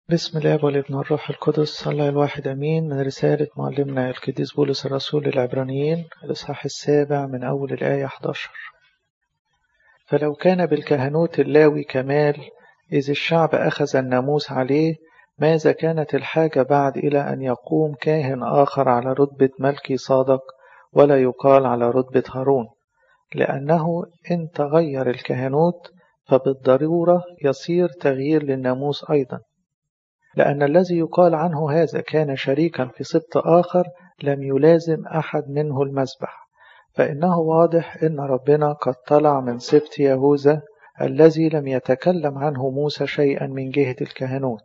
بسم الله والابن والروح القدس الله الواحد أمين. من رسالة معلمنا القديس بولس الرسول للعبرانيين الإصحاح 7 من أول الآية 11. فلو كان بالكهنوت اللاوي كمال إذ الشعب أخذ الناموس عليه، ماذا كانت الحاجة بعد إلى أن يقوم كاهن آخر على رتبة ملكي صادق ولا يقال على رتبة هارون؟ لأنه إن تغير الكهنوت فبالضرورة يصير تغيير للناموس أيضا، لأن الذي يقال عنه هذا كان شريكا في سبط آخر لم يلازم أحد منه المذبح، فإنه واضح إن ربنا قد طلع من سبط يهوذا الذي لم يتكلم عنه موسى شيئا من جهة الكهنوت.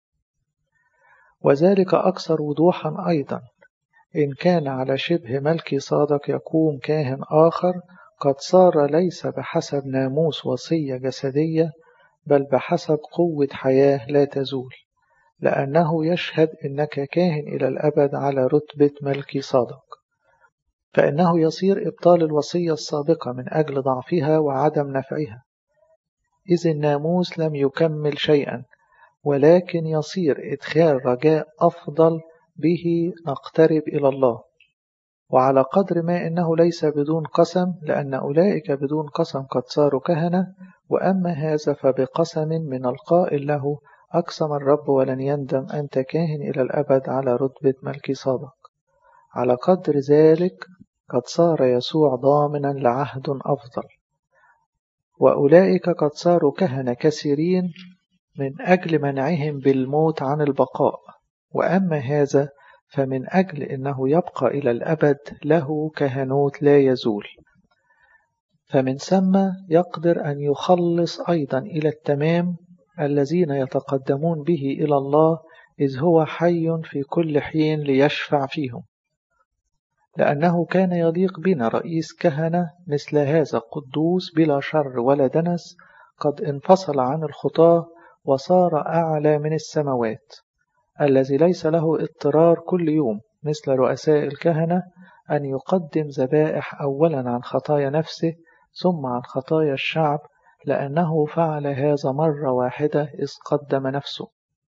وذلك أكثر وضوحا أيضا إن كان على شبه ملكي صادق يقوم كاهن آخر قد صار ليس بحسب ناموس وصية جسدية بل بحسب قوة حياة لا تزول، لأنه يشهد إنك كاهن إلى الأبد على رتبة ملكي صادق، فإنه يصير إبطال الوصية السابقة من أجل ضعفها وعدم نفعها، إذ الناموس لم يكمل شيئا، ولكن يصير إدخال رجاء أفضل به نقترب إلى الله. وعلى قدر ما إنه ليس بدون قسم، لأن أولئك بدون قسم قد صاروا كهنة، وأما هذا فبقسم من القائل له أقسم الرب ولن يندم أنت كاهن إلى الأبد على رتبة ملكي صادق. على قدر ذلك قد صار يسوع ضامنا لعهد أفضل، وأولئك قد صاروا كهنة كثيرين من أجل منعهم بالموت عن البقاء، وأما هذا فمن أجل أنه يبقى إلى الأبد له كهنوت لا يزول، فمن ثم يقدر أن يخلص أيضا إلى التمام الذين يتقدمون به إلى الله، إذ هو حي في كل حين ليشفع فيهم، لأنه كان يليق بنا رئيس كهنة مثل هذا قدوس بلا شر ولا دنس، قد انفصل عن الخطاة وصار أعلى من السماوات، الذي ليس له اضطرار كل يوم مثل رؤساء الكهنة أن يقدم ذبائح أولا عن خطايا نفسه ثم عن خطايا الشعب، لأنه فعل هذا مرة واحدة إذ قدم نفسه.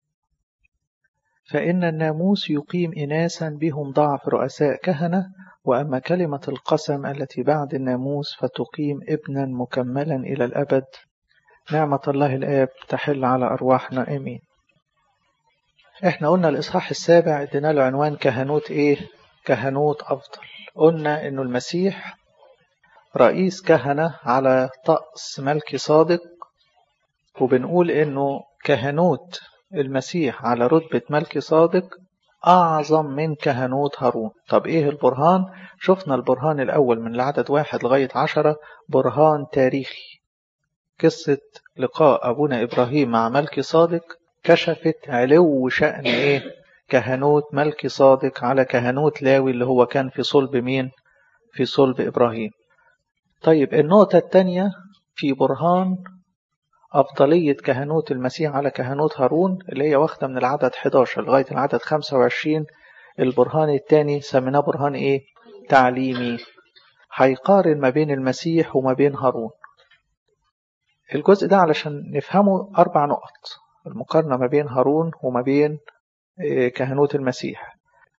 فإن الناموس يقيم إناسا بهم ضعف رؤساء كهنة، وأما كلمة القسم التي بعد الناموس فتقيم ابنا مكملا إلى الأبد. نعمة الله الآب تحل على أرواحنا آمين. احنا قلنا الإصحاح 7 ادينا له عنوان كهنوت ايه؟ كهنوت أفضل. قلنا انه المسيح رئيس كهنة على طقس ملكي صادق، وبنقول انه كهنوت المسيح على رتبة ملكي صادق أعظم من كهنوت هارون. طب ايه البرهان؟ شفنا البرهان الأول من العدد 1 لغاية 10، برهان تاريخي، قصة لقاء أبونا إبراهيم مع ملكي صادق كشفت علو شأن ايه؟ كهنوت ملكي صادق على كهنوت لاوي اللي هو كان في صلب مين؟ في صلب إبراهيم. طيب النقطة الثانية في برهان أفضلية كهنوت المسيح على كهنوت هارون اللي هي واخدة من العدد 11 لغاية العدد 25. البرهان الثاني سميناه برهان ايه؟ تعليمي، هيقارن ما بين المسيح وما بين هارون. الجزء ده علشان نفهمه 4 نقط، المقارنة ما بين هارون وما بين كهنوت المسيح.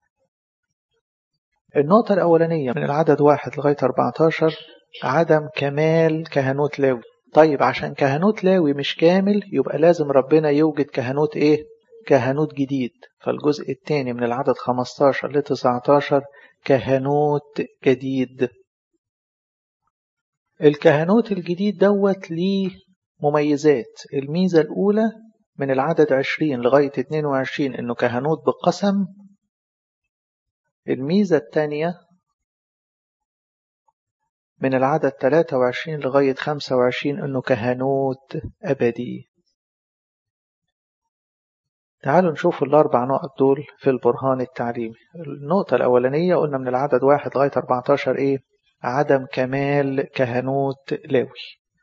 النقطة الأولانية من العدد 1 لغاية 14 عدم كمال كهنوت لاوي. طيب عشان كهنوت لاوي مش كامل يبقى لازم ربنا يوجد كهنوت ايه؟ كهنوت جديد. فالجزء الثاني من العدد 15 ل 19 كهنوت جديد. الكهنوت الجديد دوت ليه مميزات. الميزة الأولى من العدد 20 لغاية 22 إنه كهنوت بقسم. الميزة الثانية من العدد 23 لغاية 25 إنه كهنوت أبدي. تعالوا نشوف ال4 نقط دول في البرهان التعليمي. النقطة الأولانية قلنا من العدد 1 لغاية 14 إيه؟ عدم كمال كهنوت لاوي.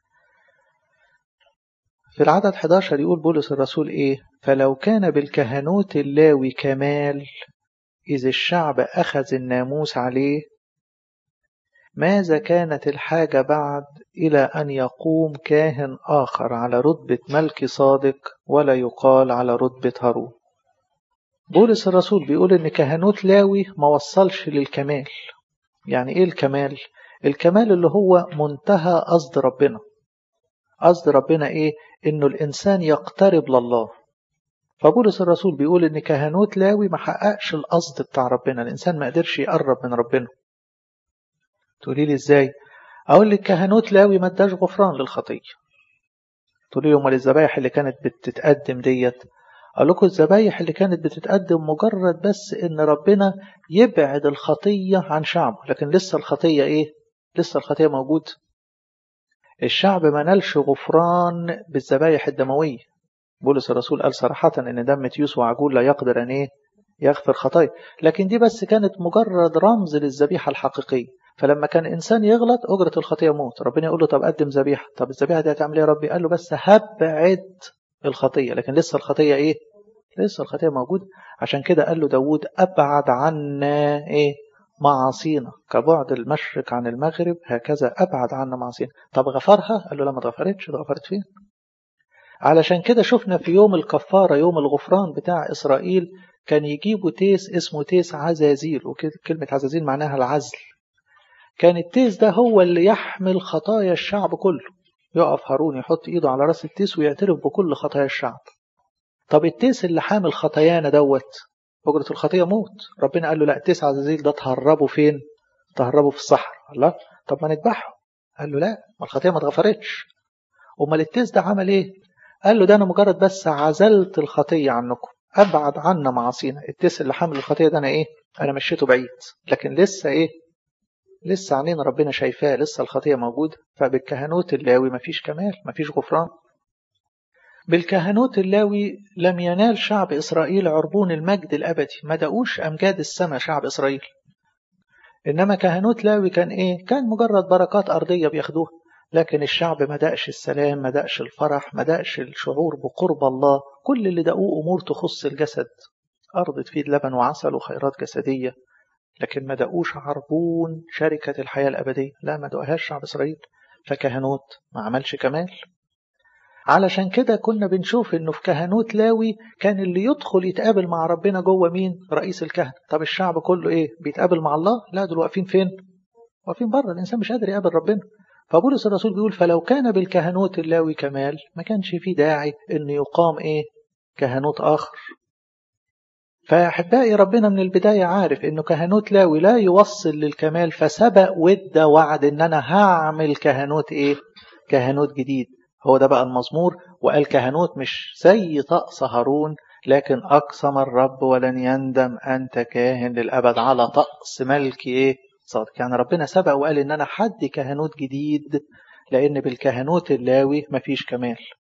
في العدد 11 يقول بولس الرسول إيه؟ فلو كان بالكهنوت اللاوي كمال إذ الشعب أخذ الناموس عليه، ماذا كانت الحاجة بعد إلى أن يقوم كاهن آخر على رتبة ملك صادق ولا يقال على رتبة هارون؟ بولس الرسول بيقول إن كهنوت لاوي ما وصلش للكمال. يعني إيه الكمال؟ الكمال اللي هو منتهى قصد ربنا. قصد ربنا إيه؟ إنه الإنسان يقترب لله. فبولس الرسول بيقول إن كهنوت لاوي ما حققش القصد بتاع ربنا، الإنسان ما قدرش يقرب من ربنا. تقولي لي إزاي؟ أقول لك كهنوت لاوي ما اداش غفران للخطية. تقولي لي أمال الذبايح اللي كانت بتتقدم ديت؟ أقول لكم الذبايح اللي كانت بتتقدم مجرد بس إن ربنا يبعد الخطية عن شعبه، لكن لسه الخطية إيه؟ لسه الخطية موجود. الشعب ما نالش غفران بالذبايح الدموية. بولس الرسول قال صراحة إن دم تيوس وعجول لا يقدر أن إيه؟ يغفر خطايا، لكن دي بس كانت مجرد رمز للذبيحة الحقيقية. فلما كان إنسان يغلط أجرة الخطية موت، ربنا يقول له طب قدم ذبيحة. طب الذبيحة دي هتعمل إيه يا ربي؟ قال له بس هبعد الخطية، لكن لسه الخطية إيه؟ لسه الخطية موجودة. عشان كده قال له داود أبعد عنا إيه؟ معاصينا كبعد المشرق عن المغرب، هكذا أبعد عنا معاصينا. طب غفرها؟ قال له لا ما اتغفرتش. اتغفرت فين؟ علشان كده شفنا في يوم الكفارة، يوم الغفران بتاع إسرائيل، كان يجيبوا تيس اسمه تيس عزازيل، وكلمة عزازيل معناها العزل. كان التيس ده هو اللي يحمل خطايا الشعب كله. يقف هارون يحط ايده على راس التيس ويعترف بكل خطايا الشعب. طب التيس اللي حامل خطايانا دوت أجرة الخطية موت. ربنا قال له لا، تيس عزازيل ده تهربه فين؟ تهربه في الصحراء. الله، طب ما نذبحه. قال له لا، ما الخطية ما اتغفرتش. امال التيس ده عمل ايه؟ قال له ده انا مجرد بس عزلت الخطية عنكم، ابعد عنا معاصينا. التيس اللي حامل الخطية ده انا ايه؟ انا مشيته بعيد، لكن لسه ايه؟ لسه عنين ربنا شايفاه، لسه الخطية موجودة. فبالكهنوت اللاوي مفيش كمال، مفيش غفران. بالكهنوت اللاوي لم ينال شعب إسرائيل عربون المجد الأبدي، ما دقوش أمجاد السماء شعب إسرائيل. إنما كهنوت لاوي كان إيه؟ كان مجرد بركات أرضية بياخدوها، لكن الشعب ما دقش السلام، ما دقش الفرح، ما دقش الشعور بقرب الله. كل اللي دقوه أمور تخص الجسد، أرض تفيد لبن وعسل وخيرات جسدية، لكن ما دقوش عربون شركة الحياة الأبدية. لا، ما دقهاش شعب إسرائيل. فكهنوت ما عملش كمال. علشان كده كنا بنشوف إنه في كهنوت لاوي كان اللي يدخل يتقابل مع ربنا جوه مين؟ رئيس الكهنة. طب الشعب كله إيه؟ بيتقابل مع الله؟ لا، دول واقفين فين؟ واقفين بره. الإنسان مش قادر يقابل ربنا. فبولس الرسول بيقول فلو كان بالكهنوت اللاوي كمال، ما كانش فيه داعي إن يقام إيه؟ كهنوت آخر. فأحبائي ربنا من البداية عارف إنه كهنوت لاوي لا يوصل للكمال، فسبق وادى وعد إن أنا هعمل كهنوت إيه؟ كهنوت جديد. هو ده بقى المزمور، وقال كهنوت مش زي طقس هارون، لكن أقسم الرب ولن يندم أنت كاهن للأبد على طقس ملك إيه؟ صادق. يعني ربنا سبق وقال إن أنا حد كهنوت جديد، لأن بالكهنوت اللاوي مفيش كمال.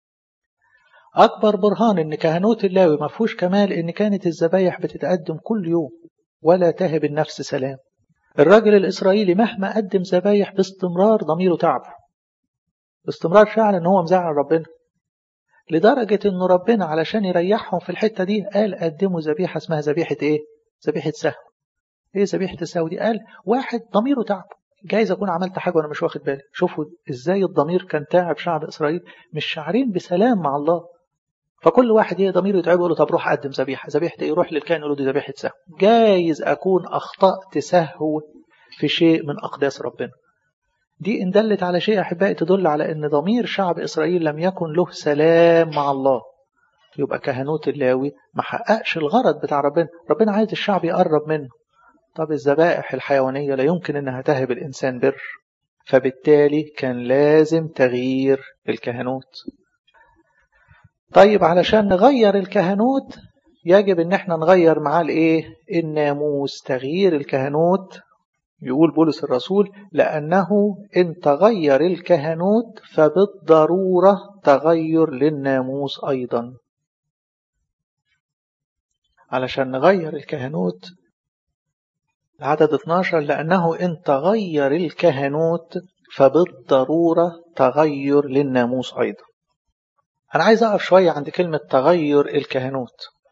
أكبر برهان إن كهنوت اللاوي ما فيهوش كمال إن كانت الذبايح بتتقدم كل يوم ولا تهب النفس سلام. الراجل الإسرائيلي مهما قدم ذبايح باستمرار ضميره تعبه، باستمرار فعلا إن هو مزعل ربنا، لدرجة إنه ربنا علشان يريحهم في الحتة دي قال قدموا ذبيحة اسمها ذبيحة إيه؟ ذبيحة سهو. إيه ذبيحة السهو دي؟ قال واحد ضميره تعبه، جايز أكون عملت حاجة وأنا مش واخد بالي. شوفوا إزاي الضمير كان تعب شعب إسرائيل، مش شاعرين بسلام مع الله. فكل واحد ايه ضميره يتعب يقول له طب روح قدم ذبيحه. ذبيحه ايه؟ يروح للكاهن يقول له دي ذبيحه سهو. جايز اكون اخطات سهو في شيء من اقداس ربنا. دي ان دلت على شيء احبائي تدل على ان ضمير شعب اسرائيل لم يكن له سلام مع الله. يبقى كهنوت اللاوي ما حققش الغرض بتاع ربنا. ربنا عايز الشعب يقرب منه. طب الذبائح الحيوانيه لا يمكن انها تهب الانسان بر، فبالتالي كان لازم تغيير الكهنوت. طيب علشان نغير الكهنوت يجب ان احنا نغير معاه الايه؟ الناموس. تغيير الكهنوت يقول بولس الرسول لانه ان تغير الكهنوت فبالضرورة تغير للناموس ايضا. علشان نغير الكهنوت العدد 12 لانه ان تغير الكهنوت فبالضرورة تغير للناموس ايضا. أنا عايز أقف شوية عند كلمة تغير الكهنوت.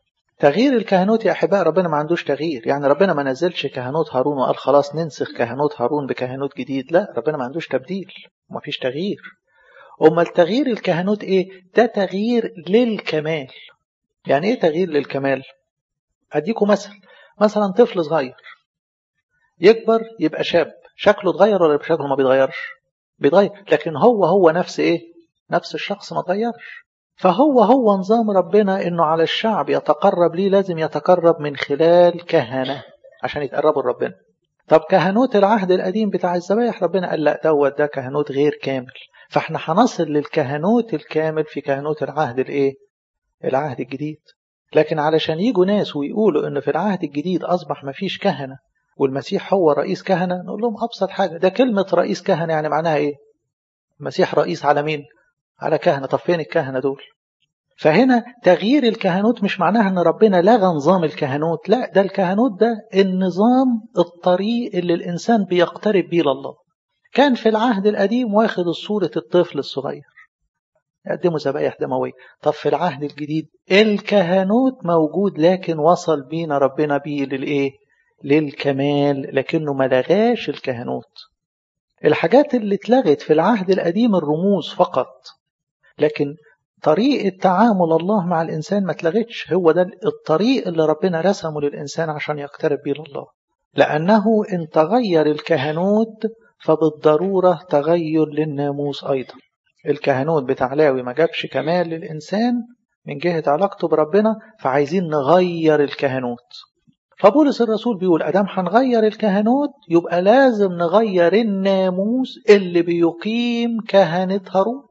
تغيير الكهنوت يا أحباء ربنا ما عندوش تغيير، يعني ربنا ما نزلش كهنوت هارون وقال خلاص ننسخ كهنوت هارون بكهنوت جديد، لا ربنا ما عندوش تبديل وما فيش تغيير. أما التغيير الكهنوت إيه؟ ده تغيير للكمال. يعني إيه تغيير للكمال؟ أديكم مثلا طفل صغير يكبر يبقى شاب، شكله اتغير ولا شكله ما بيتغيرش؟ بيتغير، لكن هو نفس إيه؟ نفس الشخص ما اتغيرش. فهو نظام ربنا إنه على الشعب يتقرب ليه لازم يتقرب من خلال كهنة عشان يتقربوا لربنا. طب كهنوت العهد القديم بتاع الذبايح ربنا قال لا ده كهنوت غير كامل، فاحنا هنصل للكهنوت الكامل في كهنوت العهد الايه؟ العهد الجديد. لكن علشان يجوا ناس ويقولوا ان في العهد الجديد اصبح ما فيش كهنة والمسيح هو رئيس كهنة، نقول لهم ابسط حاجة، ده كلمة رئيس كهنة يعني معناها ايه؟ المسيح رئيس على مين؟ على كهنة. طب فين الكهنة دول؟ فهنا تغيير الكهنوت مش معناها ان ربنا لغى نظام الكهنوت، لا ده الكهنوت ده النظام الطريق اللي الانسان بيقترب بيه لله. كان في العهد القديم واخد صورة الطفل الصغير يقدموا ذبائح دموية. طب في العهد الجديد الكهنوت موجود لكن وصل بينا ربنا بيه للايه؟ للكمال، لكنه ما لغاش الكهنوت. الحاجات اللي اتلغت في العهد القديم الرموز فقط، لكن طريقة تعامل الله مع الإنسان ما اتلغتش. هو ده الطريق اللي ربنا رسمه للإنسان عشان يقترب بيه لله، لأنه إن تغير الكهنوت فبالضرورة تغير للناموس أيضا. الكهنوت بتاع لاوي ما جابش كمال للإنسان من جهة علاقته بربنا، فعايزين نغير الكهنوت. فبولس الرسول بيقول أدام هنغير الكهنوت يبقى لازم نغير الناموس اللي بيقيم كهنة هارون.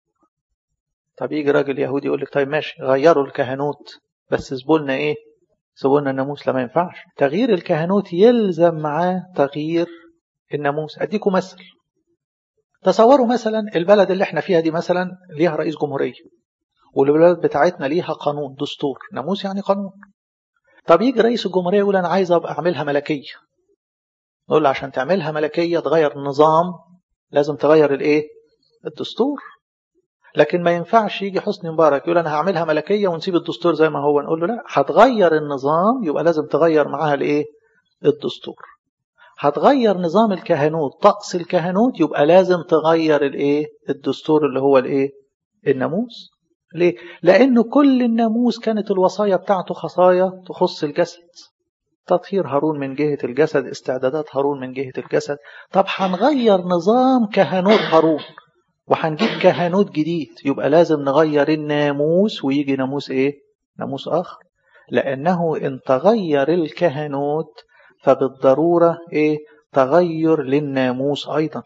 طب يجي راجل يهودي يقول لك طيب ماشي غيروا الكهنوت بس سيبولنا ايه؟ سيبولنا الناموس. لا ما ينفعش. تغيير الكهنوت يلزم معاه تغيير الناموس. اديكم مثل. تصوروا مثلا البلد اللي احنا فيها دي مثلا ليها رئيس جمهورية، والبلد بتاعتنا ليها قانون دستور. ناموس يعني قانون. طب يجي رئيس الجمهورية يقول انا عايز ابقى اعملها ملكية. نقول له عشان تعملها ملكية تغير النظام لازم تغير الايه؟ الدستور. لكن ما ينفعش يجي حسني مبارك يقول أنا هعملها ملكية ونسيب الدستور زي ما هو. نقول له لا، هتغير النظام يبقى لازم تغير معاها الايه؟ الدستور. هتغير نظام الكهنوت طقس الكهنوت يبقى لازم تغير الايه؟ الدستور اللي هو الايه؟ الناموس. ليه؟ لأنه كل الناموس كانت الوصايا بتاعته خصايا تخص الجسد. تطهير هارون من جهة الجسد، استعدادات هارون من جهة الجسد. طب هنغير نظام كهنوت هارون وهنجيب كهنوت جديد يبقى لازم نغير الناموس ويجي ناموس ايه؟ ناموس آخر. لأنه إن تغير الكهنوت فبالضرورة ايه؟ تغير للناموس أيضا.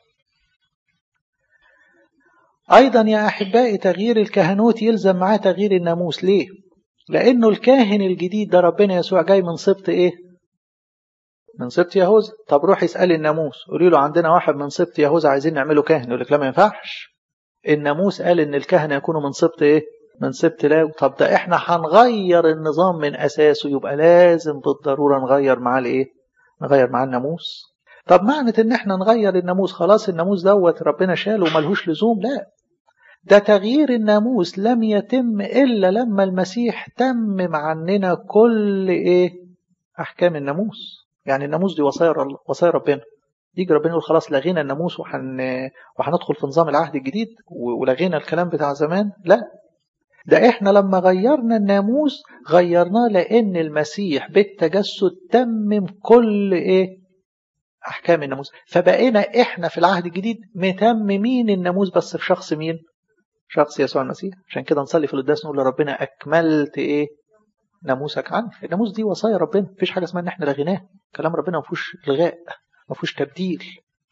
أيضا يا أحبائي تغيير الكهنوت يلزم معاه تغيير الناموس. ليه؟ لأنه الكاهن الجديد ده ربنا يسوع جاي من سبط ايه؟ من سبط يهوذا. طب روح يسأل الناموس قولي له عندنا واحد من سبط يهوذا عايزين نعمله كاهن، يقول لك لا ما ينفعش. الناموس قال ان الكهنة يكونوا من سبط ايه؟ من سبط لاوي. طب ده احنا هنغير النظام من اساسه يبقى لازم بالضرورة نغير معاه الايه؟ نغير معاه الناموس. طب معنى ان احنا نغير الناموس خلاص الناموس دوت ربنا شاله وملهوش لزوم؟ لا، ده تغيير الناموس لم يتم الا لما المسيح تمم عننا كل ايه؟ احكام الناموس. يعني الناموس دي وصايا ربنا. يجي ربنا يقول خلاص لغينا الناموس وهندخل في نظام العهد الجديد ولغينا الكلام بتاع زمان؟ لا، ده احنا لما غيرنا الناموس غيرناه لان المسيح بالتجسد تمم كل ايه؟ احكام الناموس. فبقينا احنا في العهد الجديد متممين الناموس بس في شخص مين؟ شخص يسوع المسيح. عشان كده نصلي في القداس نقول لربنا اكملت ايه؟ ناموسك عني. الناموس دي وصايا ربنا، مفيش حاجه اسمها ان احنا لغيناه. كلام ربنا ما فيهوش الغاء، ما فيهوش تبديل.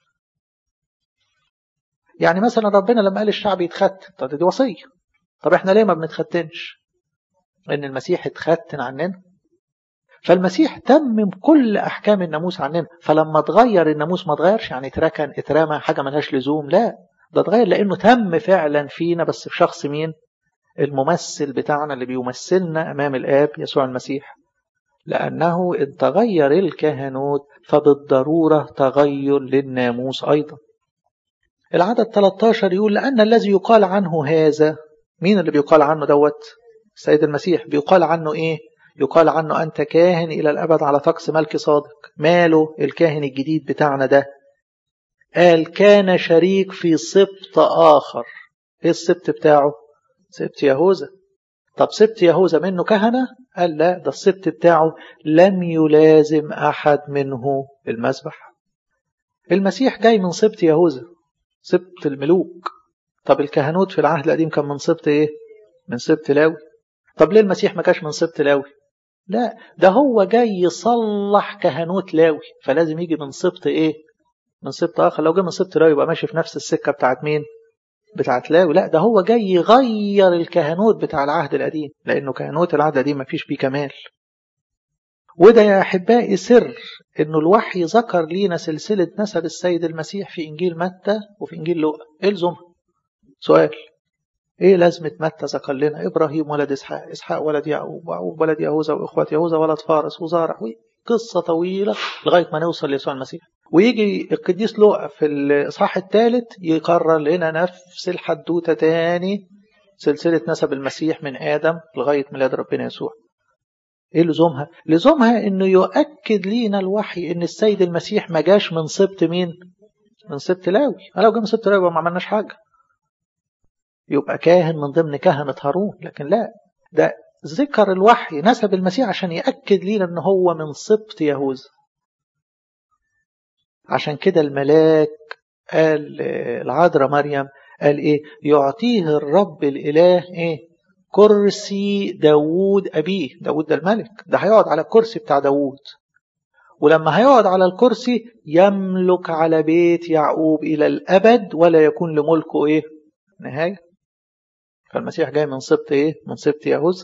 يعني مثلا ربنا لما قال الشعب يتختن، طب دي وصيه. طب احنا ليه ما بنتختنش؟ ان المسيح اتختن عننا. فالمسيح تمم كل احكام الناموس عننا. فلما اتغير الناموس ما اتغيرش يعني اتركن اترمى حاجه ملهاش لزوم، لا، ده اتغير لانه تم فعلا فينا بس في شخص مين؟ الممثل بتاعنا اللي بيمثلنا امام الاب يسوع المسيح. لانه ان تغير الكهنوت فبالضروره تغير للناموس ايضا. العدد 13 يقول لأن الذي يقال عنه هذا، مين اللي بيقال عنه دوت؟ السيد المسيح. بيقال عنه إيه؟ يقال عنه أنت كاهن إلى الأبد على طقس ملك صادق. ماله الكاهن الجديد بتاعنا ده؟ قال كان شريك في سبط آخر. إيه السبط بتاعه؟ سبط يهوذا. طب سبط يهوذا منه كهنة؟ قال لا، ده السبط بتاعه لم يلازم أحد منه المذبح. المسيح جاي من سبط يهوذا، سبط الملوك. طب الكهنوت في العهد القديم كان من سبط إيه؟ من سبط لاوي. طب ليه المسيح ما كانش من سبط لاوي؟ لا، ده هو جاي يصلح كهنوت لاوي، فلازم يجي من سبط إيه؟ من سبط آخر. لو جه من سبط لاوي يبقى ماشي في نفس السكة بتاعت مين؟ بتاعت لاوي. لا، ده هو جاي يغير الكهنوت بتاع العهد القديم، لأنه كهنوت العهد القديم ما فيش بيه كمال. وده يا أحبائي سر إنه الوحي ذكر لينا سلسلة نسب السيد المسيح في إنجيل متى وفي إنجيل لوقا. إلزمها. سؤال: إيه لازمة متى ذكر لنا إبراهيم ولد إسحاق، إسحاق ولد يعقوب، ويعقوب ولد يهوذا، وإخوة يهوذا ولد فارس وزارع، قصة طويلة لغاية ما نوصل ليسوع المسيح. ويجي القديس لوقا في الإصحاح الثالث يقرر لنا نفس الحدوتة تاني، سلسلة نسب المسيح من آدم لغاية ميلاد ربنا يسوع. إيه لزومها؟ لزومها إنه يؤكد لينا الوحي إن السيد المسيح ما جاش من سبط مين؟ من سبط لاوي. لو جه من سبط لاوي ما عملناش حاجة، يبقى كاهن من ضمن كهنة هارون. لكن لا، ده ذكر الوحي نسب المسيح عشان يأكد لينا إن هو من سبط يهوذا. عشان كده الملاك قال العذراء مريم، قال إيه؟ يعطيه الرب الإله إيه؟ كرسي داوود أبيه. داوود ده الملك، ده هيقعد على الكرسي بتاع داوود، ولما هيقعد على الكرسي يملك على بيت يعقوب إلى الأبد ولا يكون لملكه إيه؟ نهاية. فالمسيح جاي من سبط إيه؟ من سبط يهوذا.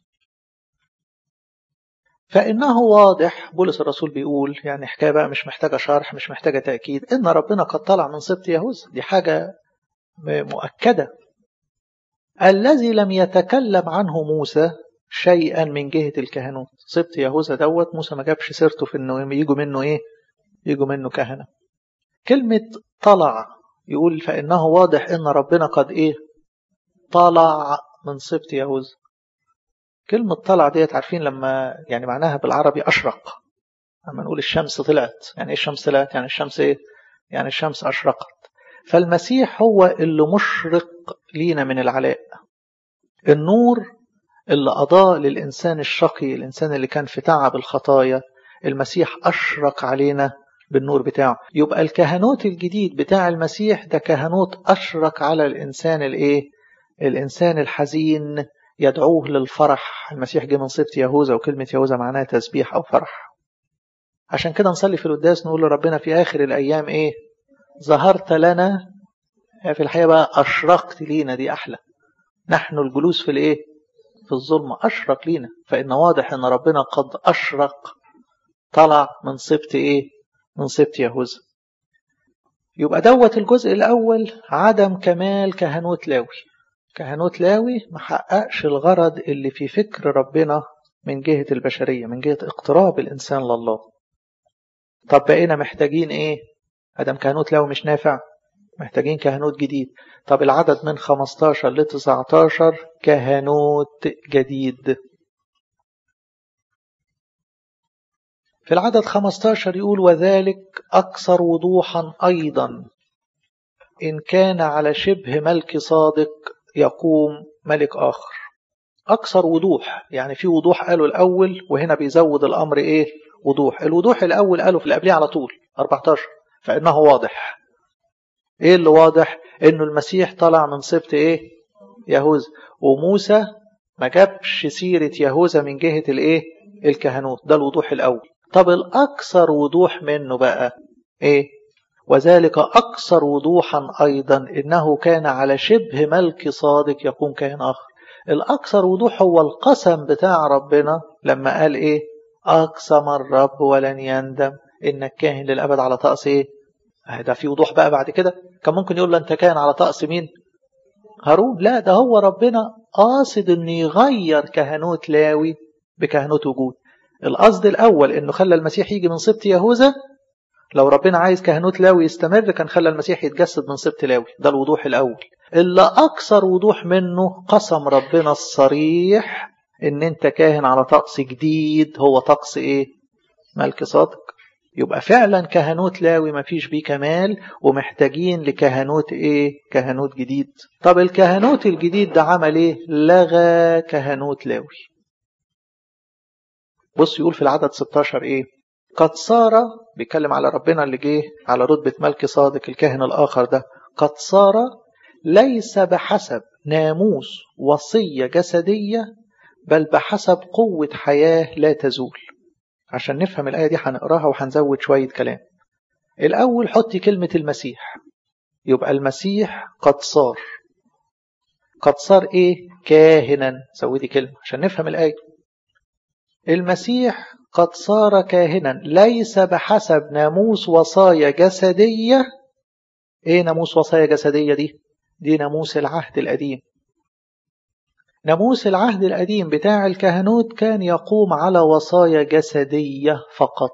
فإنه واضح، بولس الرسول بيقول، يعني حكاية بقى مش محتاجة شرح، مش محتاجة تأكيد، إن ربنا قد طلع من سبط يهوذا. دي حاجة مؤكدة. الذي لم يتكلم عنه موسى شيئا من جهة الكهنوت. سبط يهوذا دوت موسى ما جابش سيرته في إنه يجوا منه إيه؟ يجوا منه كهنة. كلمة طلع يقول فإنه واضح إن ربنا قد إيه؟ طلع من سبط يهوذا. كلمة طلع ديت عارفين لما يعني معناها بالعربي أشرق. لما نقول الشمس طلعت، يعني إيه الشمس طلعت؟ يعني الشمس إيه؟ يعني الشمس أشرقت. فالمسيح هو اللي مشرق لينا من العلاء. النور اللي أضاء للإنسان الشقي، الإنسان اللي كان في تعب الخطايا، المسيح أشرق علينا بالنور بتاعه. يبقى الكهنوت الجديد بتاع المسيح ده كهنوت أشرق على الإنسان الإيه؟ الإنسان الحزين، يدعوه للفرح. المسيح جه من سبط يهوذا، وكلمة يهوذا معناها تسبيح أو فرح. عشان كده نصلي في القداس نقول لربنا في آخر الأيام إيه؟ ظهرت لنا. في الحقيقة بقى أشرقت لينا، دي أحلى. نحن الجلوس في الإيه؟ في الظلمة أشرق لينا. فإن واضح أن ربنا قد أشرق، طلع من سبط إيه؟ من سبط يهوذا. يبقى دوت الجزء الأول، عدم كمال كهنوت لاوي. كهنوت لاوي محققش الغرض اللي في فكر ربنا من جهة البشرية، من جهة اقتراب الإنسان لله. طب بقينا محتاجين إيه؟ عدم كهنوت لاوي مش نافع، محتاجين كهنوت جديد. طب العدد من 15 ل 19 كهنوت جديد. في العدد 15 يقول وذلك أكثر وضوحا أيضا إن كان على شبه ملك صادق يقوم ملك آخر. أكثر وضوح، يعني في وضوح قالوا الأول، وهنا بيزود الأمر إيه؟ وضوح. الوضوح الأول قالوا في القبلية على طول 14 فإنه واضح. إيه اللي واضح؟ إنه المسيح طلع من سبط إيه؟ يهوذا. وموسى ما جابش سيرة يهوذا من جهة الإيه؟ الكهنوت. ده الوضوح الأول. طب الأكثر وضوح منه بقى إيه؟ وذلك أكثر وضوحا أيضا إنه كان على شبه ملك صادق يقوم كاهن آخر. الأكثر وضوح هو القسم بتاع ربنا لما قال إيه؟ أقسم الرب ولن يندم إنك كاهن للأبد على طقس إيه؟ ده في وضوح بقى بعد كده. كان ممكن يقول له أنت كاهن على طقس مين؟ هارون. لا، ده هو ربنا قاصد إنه يغير كهنوت لاوي بكهنوت وجود. القصد الأول إنه خلى المسيح يجي من سبط يهوذا. لو ربنا عايز كهنوت لاوي يستمر كان خلى المسيح يتجسد من سبط لاوي. ده الوضوح الأول. اللي أكثر وضوح منه قسم ربنا الصريح ان انت كاهن على طقس جديد، هو طقس ايه؟ ملك صادق. يبقى فعلا كهنوت لاوي ما فيش بيه كمال، ومحتاجين لكهنوت ايه؟ كهنوت جديد. طب الكهنوت الجديد ده عمل ايه؟ لغى كهنوت لاوي. بص يقول في العدد 16 ايه؟ قد صار، بيتكلم على ربنا اللي جه على رتبة ملك صادق الكاهن الآخر ده، قد صار ليس بحسب ناموس وصية جسدية، بل بحسب قوة حياة لا تزول. عشان نفهم الآية دي هنقراها وهنزود شوية كلام. الأول حطي كلمة المسيح، يبقى المسيح قد صار. قد صار إيه؟ كاهنا. زودي كلمة عشان نفهم الآية. المسيح قد صار كاهنا ليس بحسب ناموس وصايا جسدية. إيه ناموس وصايا جسدية دي؟ دي ناموس العهد القديم. ناموس العهد القديم بتاع الكهنوت كان يقوم على وصايا جسدية فقط.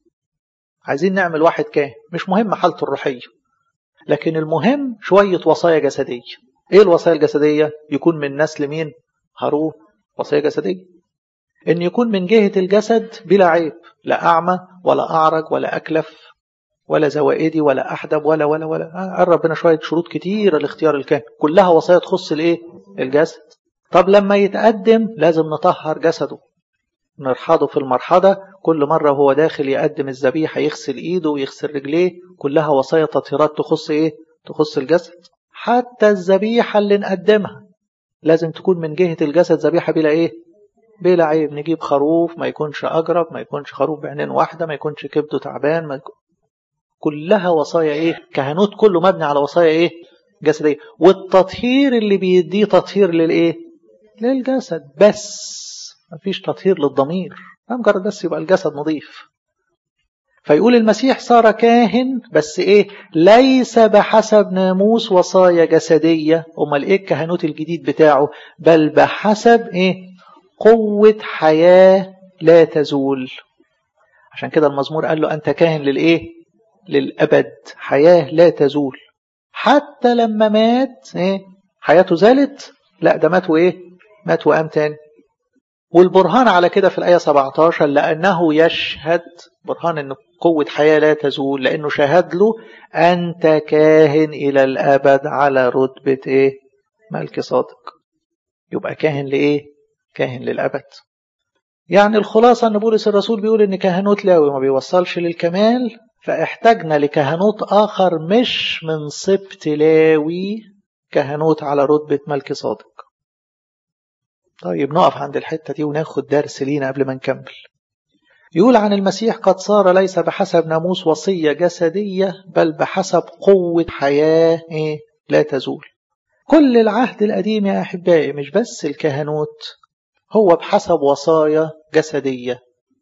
عايزين نعمل واحد كاهن، مش مهم حالته الروحية، لكن المهم شوية وصايا جسدية. ايه الوصايا الجسدية؟ يكون من نسل مين؟ هارون. وصايا جسدية ان يكون من جهة الجسد بلا عيب، لا اعمى ولا اعرج ولا اكلف ولا زوائدي ولا احدب ولا قال ربنا شوية شروط كتيرة لاختيار الكاهن، كلها وصايا تخص الايه؟ الجسد. طب لما يتقدم لازم نطهر جسده، نرحضه في المرحضة، كل مرة وهو داخل يقدم الذبيحة يغسل ايده ويغسل رجليه، كلها وصايا تطهيرات تخص ايه؟ تخص الجسد. حتى الذبيحة اللي نقدمها لازم تكون من جهة الجسد ذبيحة بلا ايه؟ بلا عيب. نجيب خروف ما يكونش أجرب، ما يكونش خروف بعينين واحدة، ما يكونش كبده تعبان، كلها وصايا ايه؟ كهنوت كله مبني على وصايا ايه؟ جسدية. والتطهير اللي بيديه تطهير للايه؟ للجسد بس، مفيش تطهير للضمير، مجرد بس يبقى الجسد نظيف. فيقول المسيح صار كاهن بس ايه؟ ليس بحسب ناموس وصايا جسدية. امال ايه الكهنوت الجديد بتاعه؟ بل بحسب ايه؟ قوة حياة لا تزول. عشان كده المزمور قال له انت كاهن للايه؟ للأبد، حياة لا تزول. حتى لما مات ايه؟ حياته زالت؟ لا، ده مات وايه؟ مات وقام تاني. والبرهان على كده في الآية 17 لأنه يشهد، برهان أن قوة حياة لا تزول، لأنه شهد له أنت كاهن إلى الأبد على رتبة إيه؟ ملك صادق. يبقى كاهن لإيه؟ كاهن للأبد. يعني الخلاصة أن بولس الرسول بيقول أن كهنوت لاوي ما بيوصلش للكمال، فاحتاجنا لكهنوت آخر مش من سبط لاوي، كهنوت على رتبة ملك صادق. طيب نقف عند الحتة دي وناخد درس لينا قبل ما نكمل. يقول عن المسيح قد صار ليس بحسب ناموس وصية جسدية، بل بحسب قوة حياة لا تزول. كل العهد القديم يا أحبائي مش بس الكهنوت، هو بحسب وصايا جسدية.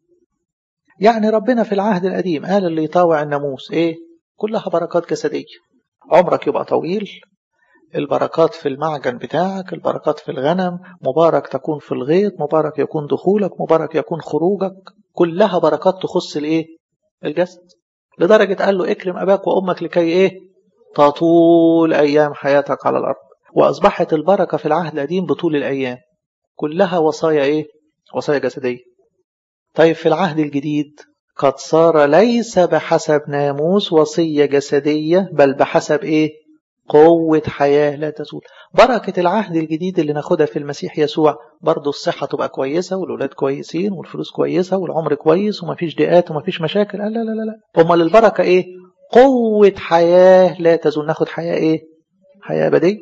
يعني ربنا في العهد القديم قال اللي يطاوع الناموس كلها بركات جسدية. عمرك يبقى طويل، البركات في المعجن بتاعك، البركات في الغنم، مبارك تكون في الغيط، مبارك يكون دخولك، مبارك يكون خروجك، كلها بركات تخص الجسد. لدرجة قال له اكرم أباك وأمك لكي تطول أيام حياتك على الأرض. وأصبحت البركة في العهد القديم بطول الأيام، كلها وصايا وصايا جسدية. طيب في العهد الجديد قد صار ليس بحسب ناموس وصية جسدية، بل بحسب قوة حياة لا تزول. بركة العهد الجديد اللي ناخدها في المسيح يسوع برضو الصحة تبقى كويسة، والأولاد كويسين، والفلوس كويسة، والعمر كويس، ومفيش ضيقات ومفيش مشاكل. لا لا لا لا. أمال البركة قوة حياة لا تزول. ناخد حياة حياة أبدية.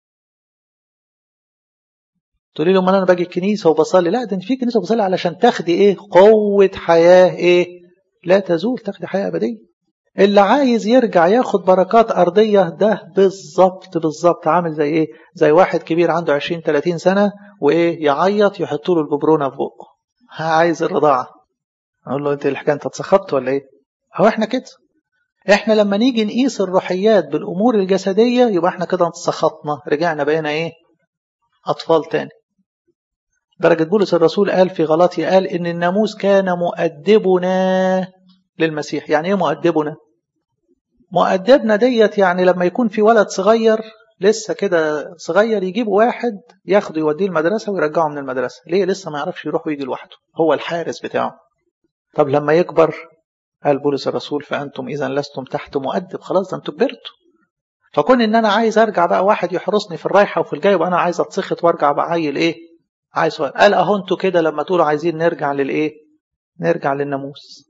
تقولي لي أنا باجي الكنيسة وبصلي. لا، ده انت في كنيسة وبصلي علشان تاخدي قوة حياة لا تزول، تاخدي حياة أبدية. اللي عايز يرجع ياخد بركات أرضية ده بالظبط عامل زي زي واحد كبير عنده 20-30 سنة يعيط يحطوا له الببرونة في بقه، عايز الرضاعة. أقول له انت الحكاية انت اتسخطت ولا هو احنا كده. احنا لما نيجي نقيس الروحيات بالأمور الجسدية يبقى احنا كده اتسخطنا، رجعنا بقينا أطفال تاني. درجة بولس الرسول قال في غلاطيا، قال إن الناموس كان مؤدبنا للمسيح. يعني إيه مؤدبنا؟ مؤدبنا ديت يعني لما يكون في ولد صغير لسه كده صغير يجيبوا واحد ياخده يوديه المدرسة ويرجعه من المدرسة. ليه؟ لسه ما يعرفش يروح ويجي لوحده، هو الحارس بتاعه. طب لما يكبر، قال بولس الرسول فأنتم إذا لستم تحت مؤدب، خلاص ده انتم كبرتوا. فكون ان انا عايز ارجع بقى واحد يحرسني في الرايحة وفي الجاي، وانا عايز اتسخط وارجع بقى عيل ايه؟ عايز صغير. قال اهو انتوا كده لما تقولوا عايزين نرجع للايه؟ نرجع للناموس.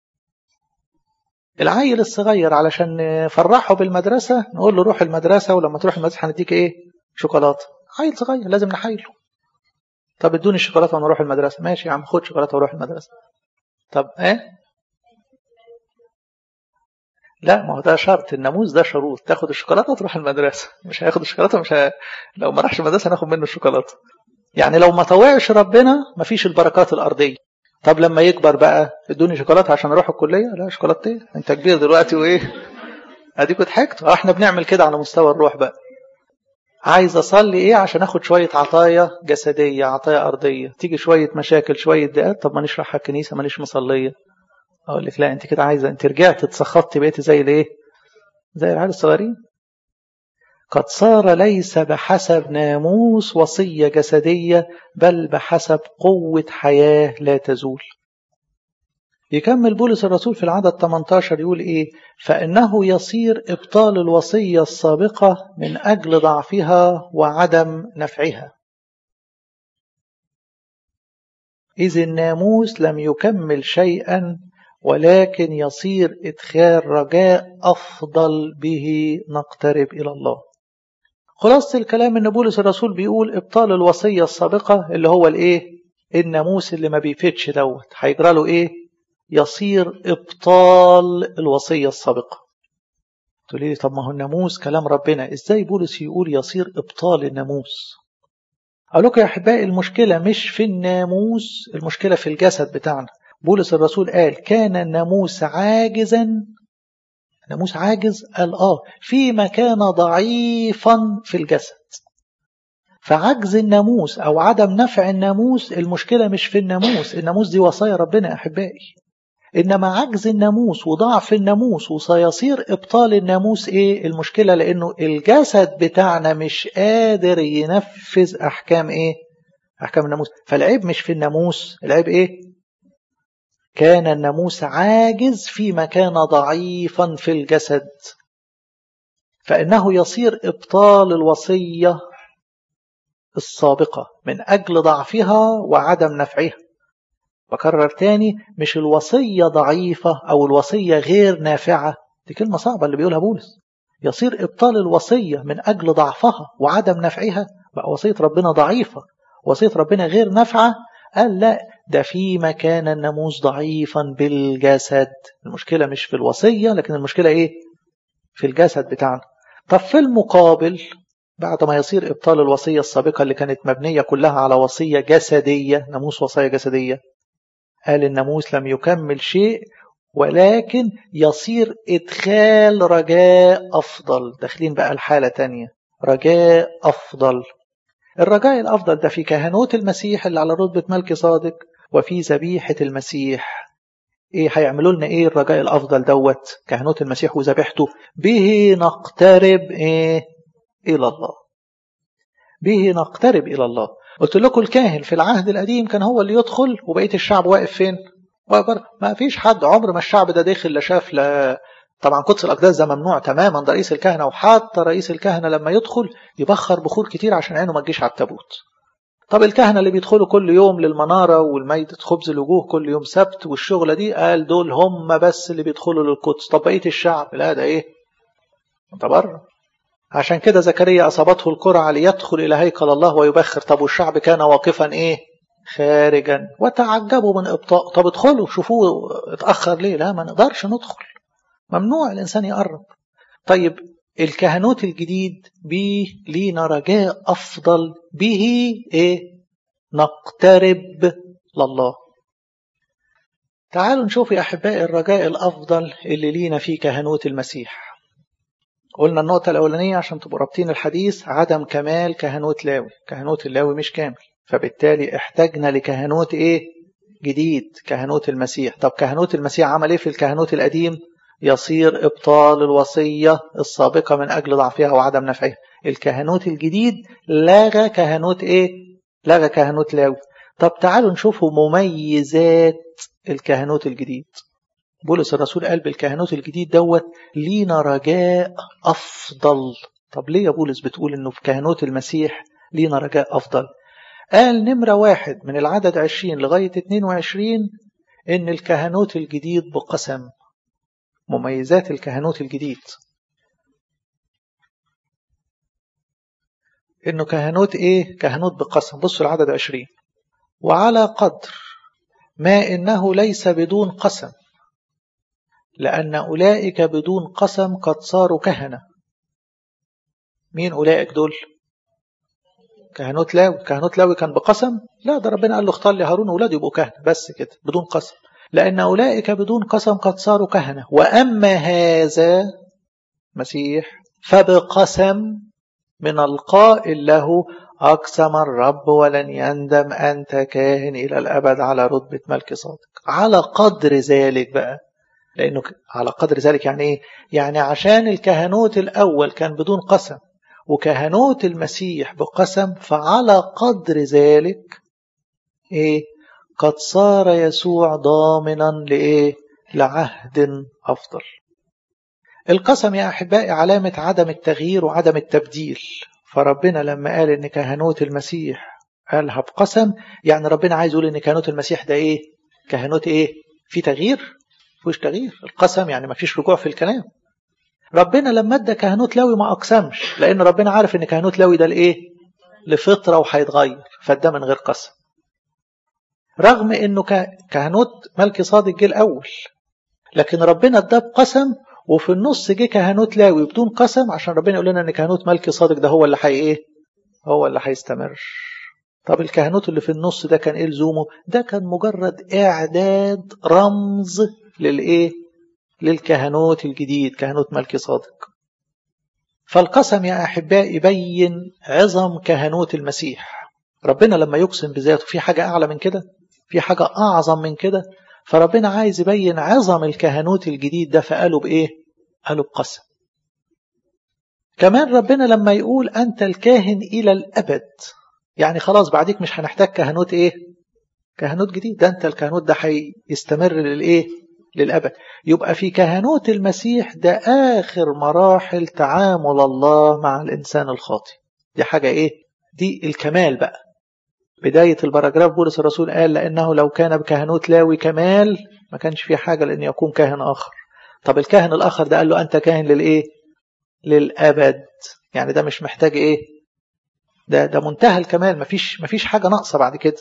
العيل الصغير علشان نفرحه بالمدرسة نقول له روح المدرسة، ولما تروح المدرسة هنديك ايه؟ شوكولاتة. عيل صغير لازم نحايله. طب ادوني الشوكولاتة وانا اروح المدرسة. ماشي يا عم، خد شوكولاتة وروح المدرسة. طب ايه؟ لا، ما هو ده شرط، الناموس ده شروط. تاخد الشوكولاتة تروح المدرسة، مش هياخد الشوكولاتة لو ما راحش المدرسة هناخد منه الشوكولاتة. يعني لو ما طوعش ربنا مفيش البركات الأرضية. طب لما يكبر بقى ادوني شوكولاتة عشان اروح الكلية. لا، شوكولاتة ايه؟ انت كبير دلوقتي وايه؟ اديكوا ضحكتوا. احنا بنعمل كده على مستوى الروح بقى. عايز اصلي ايه؟ عشان اخد شوية عطايا جسدية، عطايا أرضية. تيجي شوية مشاكل، شوية ضيقات، طب ما نشرحها الكنيسة، مانيش مصلية. اقول لك لا، انت كده عايزة، انت رجعت اتسخطت بقيتي زي الايه؟ زي العيال الصغيرين. قد صار ليس بحسب ناموس وصية جسدية، بل بحسب قوة حياة لا تزول. يكمل بولس الرسول في العدد 18 يقول ايه؟ فإنه يصير إبطال الوصية السابقة من أجل ضعفها وعدم نفعها، إذ الناموس لم يكمل شيئا، ولكن يصير إدخال رجاء أفضل به نقترب إلى الله. خلاصة الكلام ان بولس الرسول بيقول ابطال الوصية السابقة اللي هو الايه؟ الناموس اللي ما بيفتش دوت هيجرى له ايه؟ يصير ابطال الوصية السابقة. تقولي لي طب ما هو الناموس كلام ربنا، ازاي بولس يقول يصير ابطال الناموس؟ اقول لكم يا احبائي، المشكلة مش في الناموس، المشكلة في الجسد بتاعنا. بولس الرسول قال كان الناموس عاجزا. ناموس عاجز، قال فيما كان ضعيفا في الجسد. فعجز الناموس أو عدم نفع الناموس، المشكلة مش في الناموس، الناموس دي وصايا ربنا يا أحبائي. إنما عجز الناموس وضعف الناموس وسيصير إبطال الناموس إيه؟ المشكلة لأنه الجسد بتاعنا مش قادر ينفذ أحكام إيه؟ أحكام الناموس. فالعيب مش في الناموس، العيب إيه؟ كان الناموس عاجز فيما كان ضعيفا في الجسد، فإنه يصير إبطال الوصية السابقة من أجل ضعفها وعدم نفعها. بكرر تاني، مش الوصية ضعيفة أو الوصية غير نافعة، دي كلمة صعبة اللي بيقولها بولس. يصير إبطال الوصية من أجل ضعفها وعدم نفعها. بقى وصية ربنا ضعيفة، وصية ربنا غير نافعة. قال لا، ده في مكان الناموس ضعيفا بالجسد. المشكلة مش في الوصية، لكن المشكلة إيه؟ في الجسد بتاعنا. طب في المقابل، بعد ما يصير إبطال الوصية السابقة اللي كانت مبنية كلها على وصية جسدية، ناموس وصية جسدية، قال الناموس لم يكمل شيء، ولكن يصير إدخال رجاء أفضل. داخلين بقى الحالة تانية، رجاء أفضل. الرجاء الأفضل ده في كهنوت المسيح اللي على رتبة ملك صادق، وفي ذبيحة المسيح. إيه هيعملوا لنا إيه الرجاء الأفضل دوت؟ كهنوت المسيح وذبيحته، به نقترب إيه؟ إلى الله. به نقترب إلى الله. قلت لكم الكاهن في العهد القديم كان هو اللي يدخل، وبقية الشعب واقف فين؟ ما فيش حد. عمر ما الشعب ده داخل لا شاف لا. طبعا قدس الأقداس ده ممنوع تماما، ده رئيس الكهنة، وحتى رئيس الكهنة لما يدخل يبخر بخور كتير عشان عينه ما تجيش على التابوت. طب الكهنة اللي بيدخلوا كل يوم للمنارة والميدة خبز الوجوه كل يوم سبت والشغلة دي، قال دول هم بس اللي بيدخلوا للقدس. طب بقية الشعب لا، ده ايه؟ انت بره. عشان كده زكريا أصابته القرعة ليدخل إلى هيكل الله ويبخر. طب والشعب كان واقفا إيه؟ خارجا، وتعجبوا من إبطاء. طب ادخلوا شوفوه اتأخر ليه؟ لا، ما نقدرش ندخل، ممنوع الإنسان يقرب. طيب الكهنوت الجديد به لينا رجاء أفضل، به إيه؟ نقترب لله. تعالوا نشوف يا أحبائي الرجاء الأفضل اللي لينا في كهنوت المسيح. قلنا النقطة الأولانية عشان تبقوا رابطين الحديث، عدم كمال كهنوت لاوي. كهنوت اللاوي مش كامل، فبالتالي احتاجنا لكهنوت ايه؟ جديد، كهنوت المسيح. طب كهنوت المسيح عمل ايه في الكهنوت القديم؟ يصير إبطال الوصية السابقة من أجل ضعفها وعدم نفعها. الكهنوت الجديد لغى كهنوت إيه؟ لغى كهنوت لاوي. طب تعالوا نشوفوا مميزات الكهنوت الجديد. بولس الرسول قال بالكهنوت الجديد دوت لينا رجاء أفضل. طب ليه يا بولس بتقول إنه في كهنوت المسيح لينا رجاء أفضل؟ قال نمرة 1 من العدد 20 لغاية 22 إن الكهنوت الجديد بقسم. مميزات الكهنوت الجديد إنه كهنوت إيه؟ كهنوت بقسم. بصوا العدد 20. وعلى قدر ما إنه ليس بدون قسم، لأن أولئك بدون قسم قد صاروا كهنة. مين أولئك دول؟ كهنوت لاوي. كهنوت لاوي كان بقسم؟ لا، ده ربنا قال له اختار لي هارون وولاده يبقوا كهنة بس كده بدون قسم. لأن أولئك بدون قسم قد صاروا كهنة، وأما هذا مسيح فبقسم من القائل له أقسم الرب ولن يندم أنت كاهن إلى الأبد على رتبة ملك صادق. على قدر ذلك بقى، لأنه على قدر ذلك يعني إيه؟ يعني عشان الكهنوت الأول كان بدون قسم وكهنوت المسيح بقسم، فعلى قدر ذلك إيه؟ قد صار يسوع ضامنا لإيه؟ لعهد أفضل. القسم يا أحبائي علامة عدم التغيير وعدم التبديل. فربنا لما قال إن كهنوت المسيح قالها بقسم، يعني ربنا عايز يقول إن كهنوت المسيح ده إيه؟ كهنوت إيه؟ في تغيير؟ فيش تغيير. القسم يعني ما فيش رجوع في الكلام. ربنا لما ادى كهنوت لاوي ما أقسمش، لأن ربنا عارف إن كهنوت لاوي ده لإيه؟ لفطرة وهيتغير، فده من غير قسم. رغم إنه كهنوت ملكي صادق جه الأول، لكن ربنا اداه بقسم، وفي النص جه كهنوت لاوي بدون قسم عشان ربنا يقول لنا ان كهنوت ملكي صادق ده هو اللي ايه؟ هو اللي هيستمر. طب الكهنوت اللي في النص ده كان ايه لزومه؟ ده كان مجرد اعداد رمز للايه؟ للكهنوت الجديد، كهنوت ملكي صادق. فالقسم يا احبائي يبين عظم كهنوت المسيح. ربنا لما يقسم بذاته في حاجه اعلى من كده؟ في حاجه اعظم من كده؟ فربنا عايز يبين عظم الكهنوت الجديد ده، فقالوا بإيه؟ قالوا بقسم. كمان ربنا لما يقول أنت الكاهن إلى الأبد، يعني خلاص بعديك مش هنحتاج كهنوت إيه؟ كهنوت جديد، ده أنت الكهنوت ده هيستمر للإيه؟ للأبد. يبقى في كهنوت المسيح ده آخر مراحل تعامل الله مع الإنسان الخاطئ. دي حاجة إيه؟ دي الكمال بقى. بداية البراجراف بولس الرسول قال لأنه لو كان بكهنوت لاوي كمال ما كانش فيه حاجة لأن يكون كاهن آخر. طب الكاهن الآخر ده قال له أنت كاهن للإيه؟ للأبد. يعني ده مش محتاج إيه؟ ده منتهى الكمال، مفيش حاجة ناقصة بعد كده.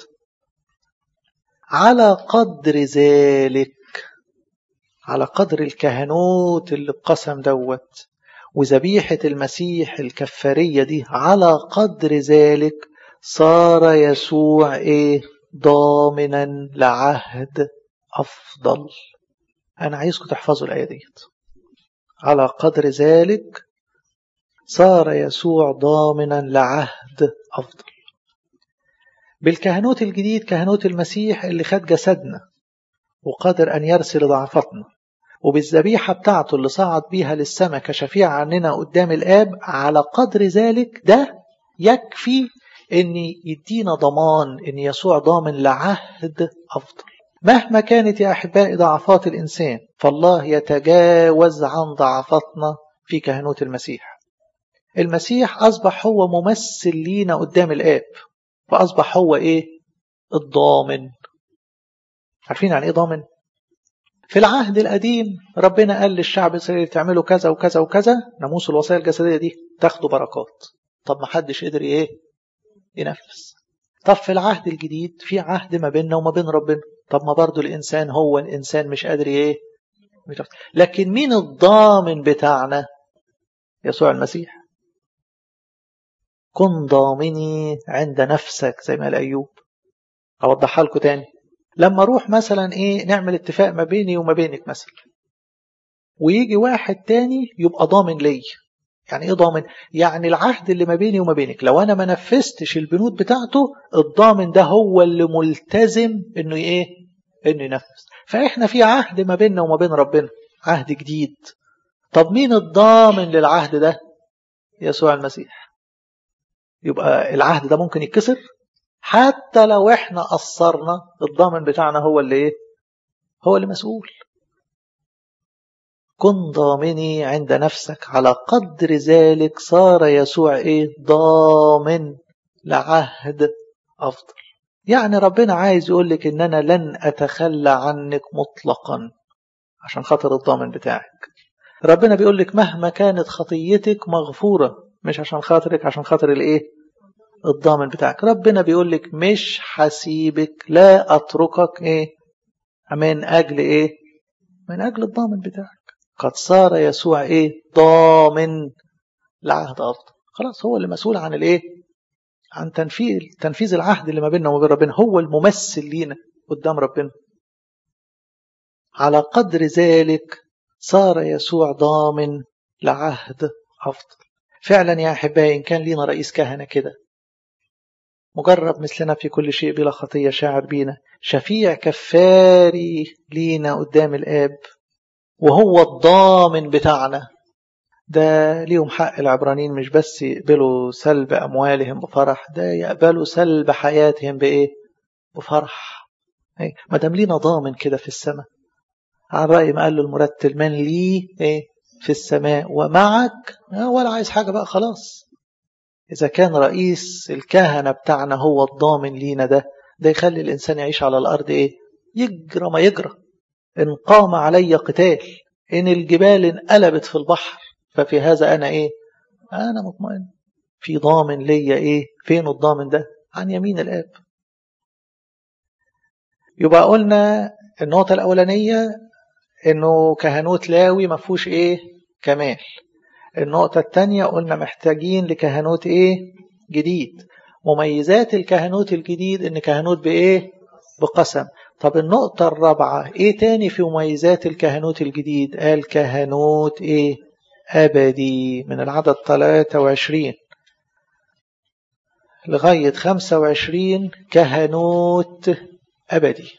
على قدر ذلك، على قدر الكهنوت اللي بقسم دوت وذبيحة المسيح الكفارية دي، على قدر ذلك صار يسوع إيه؟ ضامنا لعهد أفضل. أنا عايزكم تحفظوا الآية ديت. على قدر ذلك صار يسوع ضامنا لعهد أفضل. بالكهنوت الجديد، كهنوت المسيح اللي خد جسدنا وقادر أن يرسل ضعفتنا، وبالذبيحة بتاعته اللي صعد بيها للسماء كشفيع عننا قدام الآب، على قدر ذلك ده يكفي أن يدينا ضمان أن يسوع ضامن لعهد أفضل. مهما كانت يا أحبائي ضعفات الإنسان، فالله يتجاوز عن ضعفتنا في كهنوت المسيح. المسيح أصبح هو ممثل لينا قدام الآب، فأصبح هو إيه؟ الضامن. عارفين يعني إيه ضامن؟ في العهد القديم ربنا قال للشعب الإسرائيلي تعملوا كذا وكذا وكذا، ناموس الوصايا الجسدية دي تاخدوا بركات. طب ما حدش قدر إيه؟ ينفذ. طب في العهد الجديد في عهد ما بيننا وما بين ربنا، طب ما برضو الإنسان هو الإنسان مش قادر إيه؟ لكن مين الضامن بتاعنا؟ يسوع المسيح. كن ضامني عند نفسك زي ما قال أيوب. أوضحها لكم تاني. لما أروح مثلا إيه نعمل اتفاق ما بيني وما بينك مثلا، ويجي واحد تاني يبقى ضامن لي. يعني إيه ضامن؟ يعني العهد اللي ما بيني وما بينك لو أنا ما نفذتش البنود بتاعته، الضامن ده هو اللي ملتزم إنه إيه؟ إنه ينفذ. فإحنا في عهد ما بيننا وما بين ربنا، عهد جديد. طب مين الضامن للعهد ده؟ يسوع المسيح. يبقى العهد ده ممكن يتكسر حتى لو احنا قصرنا، الضامن بتاعنا هو اللي ايه؟ هو اللي مسؤول. كن ضامني عند نفسك، على قدر ذلك صار يسوع ايه؟ ضامن لعهد افضل. يعني ربنا عايز يقول لك ان انا لن اتخلى عنك مطلقا عشان خاطر الضامن بتاعك. ربنا بيقول لك مهما كانت خطيتك مغفورة، مش عشان خاطرك، عشان خاطر الايه؟ الضامن بتاعك. ربنا بيقول لك مش هسيبك، لا اتركك ايه؟ من اجل ايه؟ من اجل الضامن بتاعك. قد صار يسوع ايه؟ ضامن لعهد افضل. خلاص هو اللي مسؤول عن الايه؟ عن تنفيذ العهد اللي ما بيننا وما بين ربنا. هو الممثل لينا قدام ربنا. على قدر ذلك صار يسوع ضامن لعهد افضل. فعلا يا احبائي، ان كان لينا رئيس كهنه كده مجرب مثلنا في كل شيء بلا خطيه، شاعر بينا، شفيع كفاري لينا قدام الاب، وهو الضامن بتاعنا، ده ليهم حق العبرانيين مش بس يقبلوا سلب أموالهم بفرح، ده يقبلوا سلب حياتهم بإيه؟ بفرح. ما دام لينا ضامن كده في السماء. على رأي ما قال له المرتل: من لي إيه في السماء ومعك، ولا عايز حاجة بقى خلاص. إذا كان رئيس الكهنة بتاعنا هو الضامن لينا، ده يخلي الإنسان يعيش على الأرض إيه؟ يجرى ما يجرى. إن قام علي قتال، إن الجبال انقلبت في البحر، ففي هذا أنا إيه؟ أنا مطمئن في ضامن ليا. إيه؟ فين الضامن ده؟ عن يمين الآب. يبقى قلنا النقطة الأولانية إنه كهنوت لاوي ما فيهوش إيه؟ كمال. النقطة الثانية قلنا محتاجين لكهنوت إيه؟ جديد. مميزات الكهنوت الجديد إن كهنوت بإيه؟ بقسم. طب النقطة الرابعة إيه تاني في مميزات الكهنوت الجديد؟ قال كهنوت إيه؟ أبدي. من العدد 23 لغاية 25 كهنوت أبدي.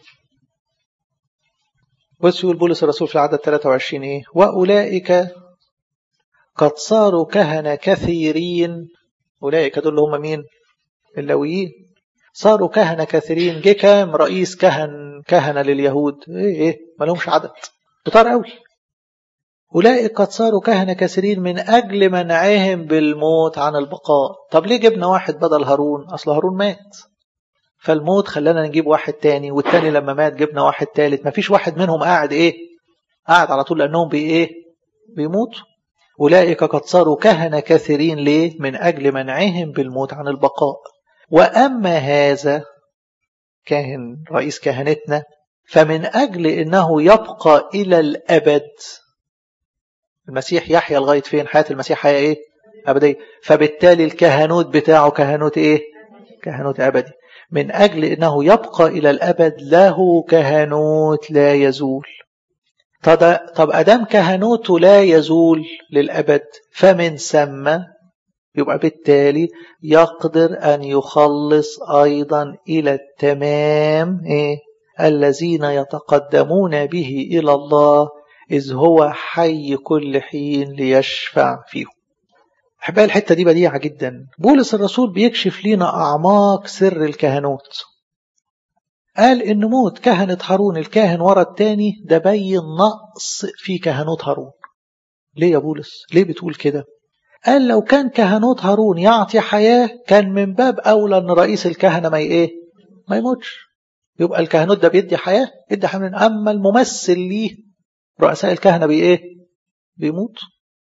بص يقول بولس الرسول في العدد 23 إيه؟ وأولئك قد صاروا كهنة كثيرين. أولئك دول هم مين؟ اللاويين. صاروا كهنة كثيرين. جه كام رئيس كهنة لليهود؟ إيه ما لهمش عدد، كتار قوي. أولئك قد صاروا كهنة كثيرين من أجل منعهم بالموت عن البقاء. طب ليه جبنا واحد بدل هارون؟ أصل هارون مات، فالموت خلانا نجيب واحد تاني، والتاني لما مات جبنا واحد تالت. مفيش واحد منهم قاعد إيه؟ قاعد على طول، لأنهم بيموتوا. أولئك قد صاروا كهنة كثيرين. ليه؟ من أجل منعهم بالموت عن البقاء. وأما هذا كاهن رئيس كهنتنا فمن أجل إنه يبقى إلى الأبد. المسيح يحيى لغاية فين؟ حياة المسيح حياة إيه؟ أبدية. فبالتالي الكهنوت بتاعه كهنوت إيه؟ كهنوت أبدي. من أجل إنه يبقى إلى الأبد له كهنوت لا يزول. طب أدام كهنوته لا يزول للأبد، فمن ثم يبقى بالتالي يقدر أن يخلص أيضا إلى التمام الذين يتقدمون به إلى الله، إذ هو حي كل حين ليشفع فيهم. أحبائي الحتة دي بديعة جدا. بولس الرسول بيكشف لنا أعماق سر الكهنوت. قال إن موت كهنة هارون الكاهن ورا التاني ده بين نقص في كهنوت هارون. ليه يا بولس؟ ليه بتقول كده؟ قال لو كان كهنوت هارون يعطي حياة كان من باب أولى أن رئيس الكهنة ما يموتش. يبقى الكهنوت ده بيدي حياة، يدي حياة. أما الممثل ليه رؤساء الكهنة بيموت.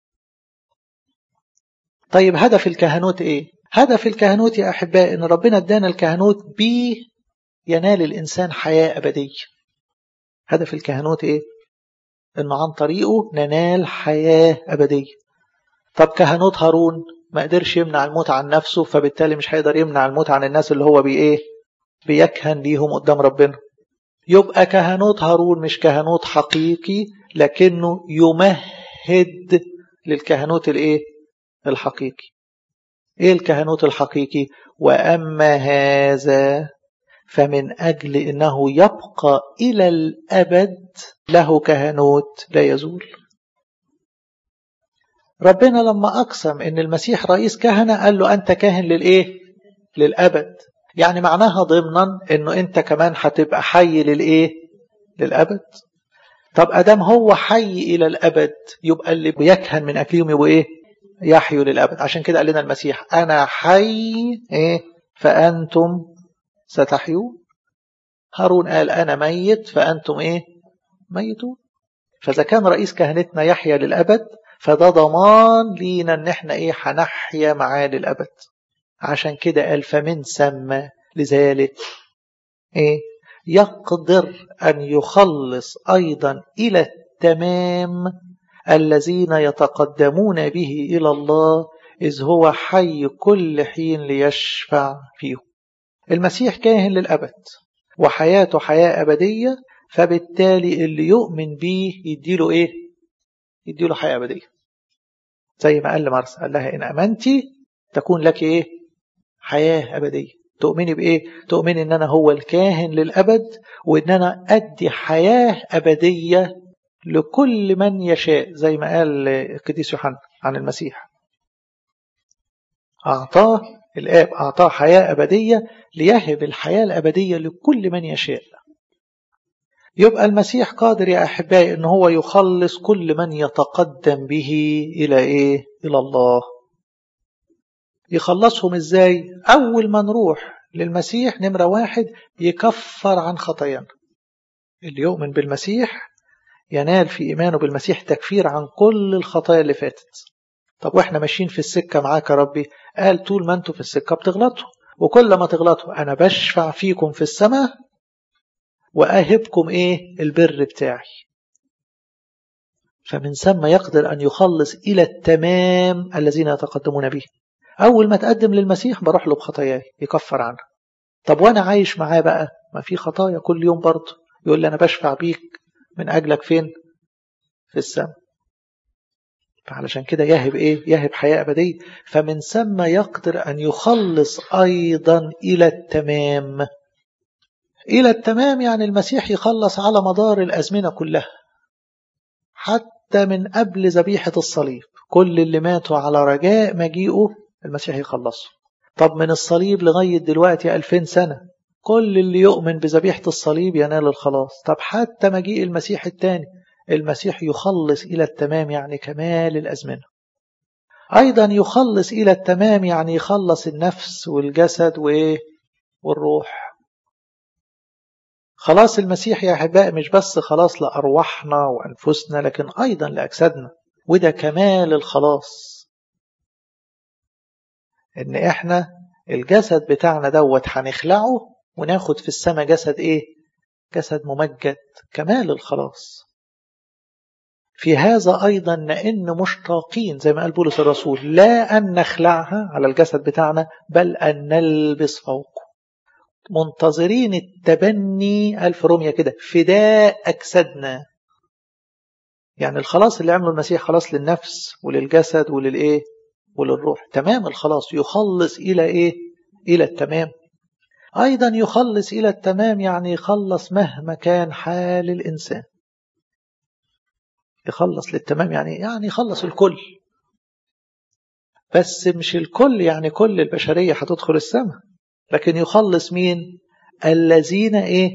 طيب هدف الكهنوت إيه؟ هدف الكهنوت يا أحبائي إن ربنا ادانا الكهنوت بيه ينال الإنسان حياة أبدية. هدف الكهنوت إيه؟ إن عن طريقه ننال حياة أبدية. طب كهنوت هارون ما قدرش يمنع الموت عن نفسه، فبالتالي مش هيقدر يمنع الموت عن الناس اللي هو بيكهن ليهم قدام ربنا. يبقى كهنوت هارون مش كهنوت حقيقي، لكنه يمهد للكهنوت الحقيقي. ايه الكهنوت الحقيقي؟ وأما هذا فمن أجل إنه يبقى إلى الأبد له كهنوت لا يزول. ربنا لما أقسم إن المسيح رئيس كهنة قال له أنت كاهن للإيه؟ للأبد. يعني معناها ضمنا إنه أنت كمان هتبقى حي للإيه؟ للأبد. طب أدام هو حي إلى الأبد يبقى اللي بيكهن من أجلهم يبقوا إيه؟ يحيوا للأبد. عشان كده قال لنا المسيح أنا حي إيه؟ فأنتم ستحيون. هارون قال أنا ميت فأنتم إيه؟ ميتون. فإذا كان رئيس كهنتنا يحيا للأبد فده ضمان لينا إن إحنا إيه؟ هنحيا معاه للأبد. عشان كده قال فمن ثم لذلك إيه؟ يقدر أن يخلص أيضا إلى التمام الذين يتقدمون به إلى الله إذ هو حي كل حين ليشفع فيهم. المسيح كاهن للأبد وحياته حياة أبدية، فبالتالي اللي يؤمن به يديله إيه؟ يديله حياة أبدية. زي ما قال لمرسى قال لها إن أمنتي تكون لك إيه؟ حياة أبدية. تؤمني بإيه؟ تؤمني إن أنا هو الكاهن للأبد وإن أنا أدي حياة أبدية لكل من يشاء، زي ما قال القديس يوحنا عن المسيح أعطاه الآب أعطاه حياة أبدية ليهب الحياة الأبدية لكل من يشاء. يبقى المسيح قادر يا أحبائي إن هو يخلص كل من يتقدم به إلى إيه؟ إلى الله. يخلصهم إزاي؟ أول ما نروح للمسيح نمرة واحد يكفر عن خطايانا. اللي يؤمن بالمسيح ينال في إيمانه بالمسيح تكفير عن كل الخطايا اللي فاتت. طب وإحنا ماشيين في السكة معاك يا ربي؟ قال طول ما أنتوا في السكة بتغلطوا، وكل ما تغلطوا أنا بشفع فيكم في السماء وأهبكم إيه؟ البر بتاعي. فمن ثم يقدر أن يخلص إلى التمام الذين يتقدمون به. أول ما تقدم للمسيح بروح له بخطاياي يكفر عنها. طب وأنا عايش معاه بقى ما في خطايا كل يوم برضه، يقول لي أنا بشفع بيك من أجلك فين؟ في السماء. فعلشان كده يهب إيه؟ يهب حياة أبدية. فمن ثم يقدر أن يخلص أيضا إلى التمام. إلى التمام يعني المسيح يخلص على مدار الأزمنة كلها، حتى من قبل ذبيحة الصليب. كل اللي ماتوا على رجاء مجيئه المسيح يخلصه. طب من الصليب لغاية دلوقتي 2000 سنة كل اللي يؤمن بذبيحة الصليب ينال الخلاص. طب حتى مجيء المسيح الثاني المسيح يخلص إلى التمام يعني كمال الأزمنة. أيضا يخلص إلى التمام يعني يخلص النفس والجسد والروح. خلاص المسيح يا أحباء مش بس خلاص لأرواحنا وأنفسنا لكن أيضا لأجسادنا، وده كمال الخلاص. إن إحنا الجسد بتاعنا دوت هنخلعه وناخد في السماء جسد إيه؟ جسد ممجد. كمال الخلاص. في هذا أيضا لأن مشتاقين زي ما قال بولس الرسول لا أن نخلعها على الجسد بتاعنا بل أن نلبس فوقه. منتظرين التبني قال في روميا كده فداء أجسادنا. يعني الخلاص اللي عمله المسيح خلاص للنفس وللجسد وللإيه؟ وللروح. تمام الخلاص يخلص إلى إيه؟ إلى التمام. أيضا يخلص إلى التمام يعني يخلص مهما كان حال الإنسان. يخلص للتمام يعني يخلص الكل. بس مش الكل يعني كل البشرية هتدخل السماء، لكن يخلص مين؟ الذين إيه؟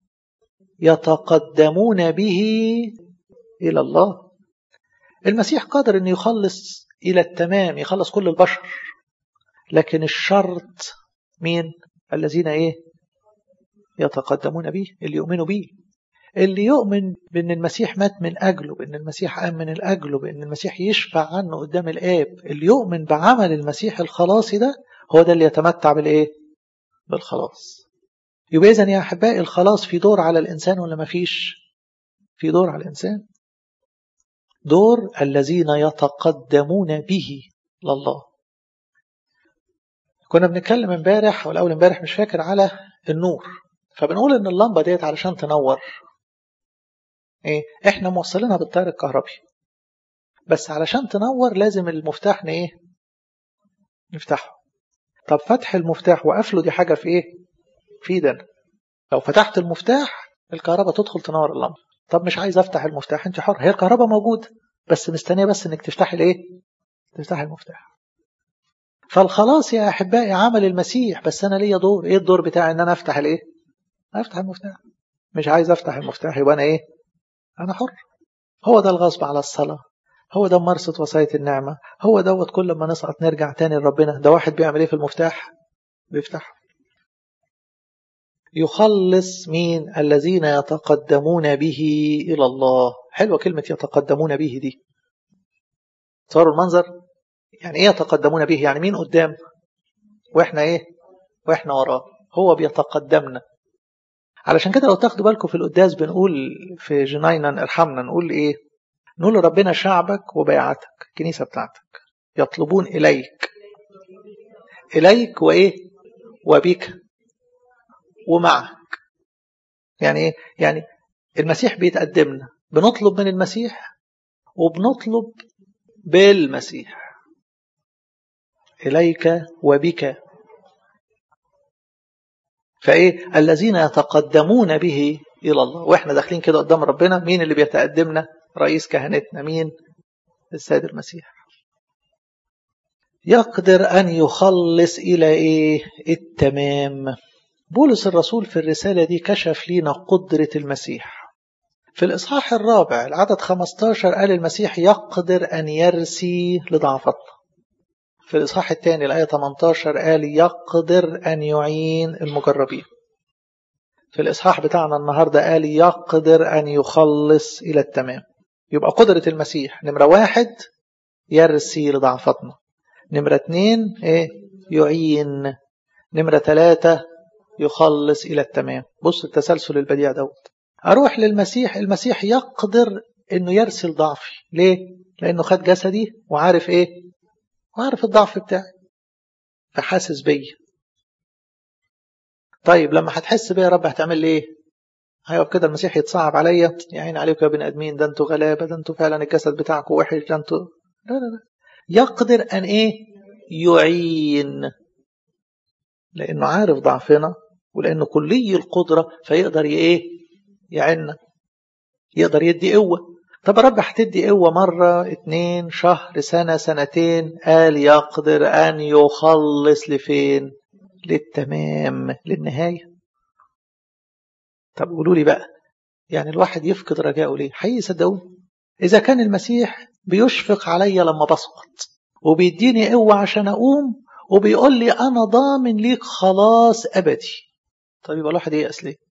يتقدمون به إلى الله. المسيح قادر أن يخلص إلى التمام يخلص كل البشر، لكن الشرط مين؟ الذين إيه؟ يتقدمون به، اللي يؤمنوا به، اللي يؤمن بأن المسيح مات من أجله، بأن المسيح قام من أجله، بأن المسيح يشفع عنه قدام الآب. اللي يؤمن بعمل المسيح الخلاصي ده هو ده اللي يتمتع بالإيه؟ بالخلاص. يبقى إذن يا أحبائي الخلاص في دور على الإنسان ولا ما فيش؟ في دور على الإنسان. دور الذين يتقدمون به لله. كنا بنتكلم امبارح أو الأول امبارح مش فاكر على النور، فبنقول إن اللمبة ديت علشان تنور إيه؟ إحنا موصلينها بالتيار الكهربي، بس علشان تنور لازم المفتاح إيه؟ نفتحه. طب فتح المفتاح وقفله دي حاجة في إيه؟ في إيدنا. لو فتحت المفتاح الكهرباء تدخل تنور اللمبة. طب مش عايز افتح المفتاح، انت حر، هي الكهرباء موجودة بس مستنية بس انك تفتحي الايه؟ تفتحي المفتاح. فالخلاص يا احبائي عمل المسيح، بس انا ليا دور. ايه الدور بتاعي؟ ان انا افتح الايه؟ افتح المفتاح. مش عايز افتح المفتاح يبقى انا ايه؟ انا حر. هو ده الغصب على الصلاة، هو ده ممارسة وصاية النعمة، هو دوت كل ما نسقط نرجع تاني لربنا. ده واحد بيعمل ايه في المفتاح؟ بيفتحه. يخلص مين؟ الذين يتقدمون به إلى الله. حلوة كلمة يتقدمون به دي. تصوروا المنظر؟ يعني ايه يتقدمون به؟ يعني مين قدام واحنا ايه؟ واحنا وراه. هو بيتقدمنا. علشان كده لو تاخدوا بالكم في القداس بنقول في جنينا ارحمنا، نقول ايه؟ نقول لربنا شعبك وبيعتك، الكنيسة بتاعتك يطلبون إليك. إليك وإيه؟ وبك ومعك. يعني إيه؟ يعني المسيح بيتقدمنا، بنطلب من المسيح وبنطلب بالمسيح. إليك وبك. فإيه؟ الذين يتقدمون به إلى الله. وإحنا داخلين كده قدام ربنا، مين اللي بيتقدمنا؟ رئيس كهنتنا مين؟ السيد المسيح. يقدر أن يخلص إلى إيه؟ التمام. بولس الرسول في الرسالة دي كشف لنا قدرة المسيح. في الإصحاح 4 العدد 15 قال المسيح يقدر أن يرسي لضعفتنا. في الإصحاح الثاني الآية 18 قال يقدر أن يعين المجربين. في الإصحاح بتاعنا النهاردة قال يقدر أن يخلص إلى التمام. يبقى قدرة المسيح نمرة 1 يرسي لضعفتنا، نمرة 2 إيه؟ يعين، نمرة 3 يخلص إلى التمام. بص التسلسل البديع دوت. أروح للمسيح، المسيح يقدر أنه يرسل ضعفي. ليه؟ لأنه خد جسدي وعارف إيه؟ وعارف الضعف بتاعي فحاسس بي. طيب لما هتحس بي يا رب هتعمل لي إيه؟ هيقف كده المسيح يتصعب عليا، يا عين عليكم يا بني آدمين، ده انتوا غلابة، ده انتوا فعلا الجسد بتاعكم وحش، ده انتوا. لا لا لا. يقدر أن إيه؟ يعين، لأنه عارف ضعفنا ولأنه كلي القدرة فيقدر إيه؟ يعيننا، يقدر يدي قوة. طب يا رب هتدي قوة مرة 2 شهر سنة سنتين؟ قال يقدر أن يخلص لفين؟ للتمام، للنهاية. طب قولوا لي بقى، يعني الواحد يفقد رجاءه ليه؟ حقيقي صدقوني إذا كان المسيح بيشفق عليا لما بسقط وبيديني قوة عشان أقوم وبيقول لي أنا ضامن ليك خلاص أبدي، طب يبقى الواحد ييأس ليه؟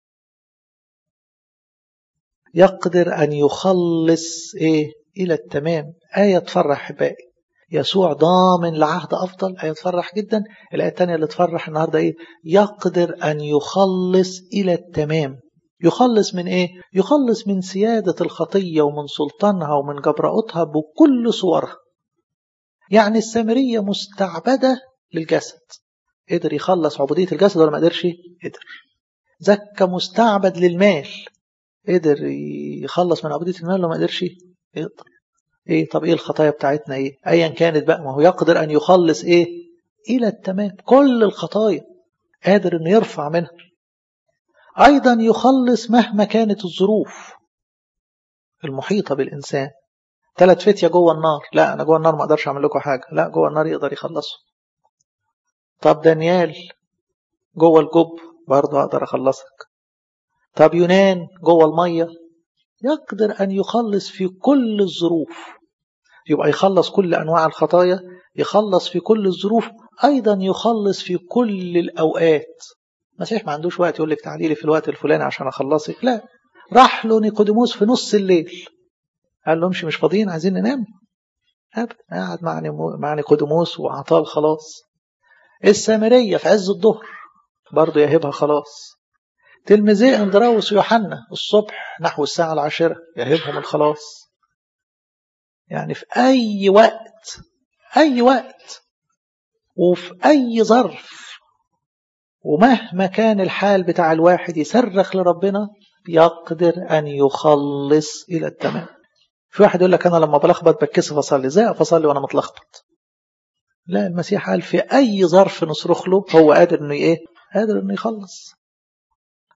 يقدر أن يخلص إيه؟ إلى التمام. آية تفرح أحبائي. يسوع ضامن لعهد أفضل، آية تفرح جدا. الآية الثانية اللي تفرح النهاردة إيه؟ يقدر أن يخلص إلى التمام. يخلص من إيه؟ يخلص من سيادة الخطية ومن سلطانها ومن جبرائتها بكل صورها. يعني السامرية مستعبدة للجسد، قدر يخلص عبودية الجسد ولا ما قدرش؟ قدر. زكى مستعبد للمال، قدر يخلص من عبودية المال ولا ما قدرش؟ يقدر. ايه؟ طب ايه الخطايا بتاعتنا ايه؟ ايا كانت بقى، ما هو يقدر ان يخلص ايه؟ الى التمام. كل الخطايا قادر انه يرفع منها. ايضا يخلص مهما كانت الظروف المحيطة بالانسان. 3 فتية جوه النار، لا انا جوه النار ما اقدرش اعمل لكم حاجة، لا جوه النار يقدر يخلصه. طب دانيال جوه الجب، برضه اقدر اخلصك. طب يونان جوه المية، يقدر ان يخلص في كل الظروف. يبقى يخلص كل أنواع الخطايا، يخلص في كل الظروف، أيضا يخلص في كل الأوقات. المسيح ما عندوش وقت يقول لك تعالي لي في الوقت الفلاني عشان أخلصك، لا. راح له نيقوديموس في نص الليل، قال له مش فاضيين عايزين ننام؟ أبدا، قاعد مع نيقوديموس وأعطاه الخلاص. السامرية في عز الظهر برضه يهبها خلاص. تلميذي اندراوس ويوحنا الصبح نحو الساعة 10 يهبهم الخلاص. يعني في أي وقت، أي وقت وفي أي ظرف، ومهما كان الحال بتاع الواحد يصرخ لربنا يقدر أن يخلص إلى التمام. في واحد يقول لك أنا لما بلخبط بتكسف أصلي، إزاي أصلي وأنا متلخبط؟ لا، المسيح قال في أي ظرف نصرخ له هو قادر إنه إيه؟ قادر إنه يخلص.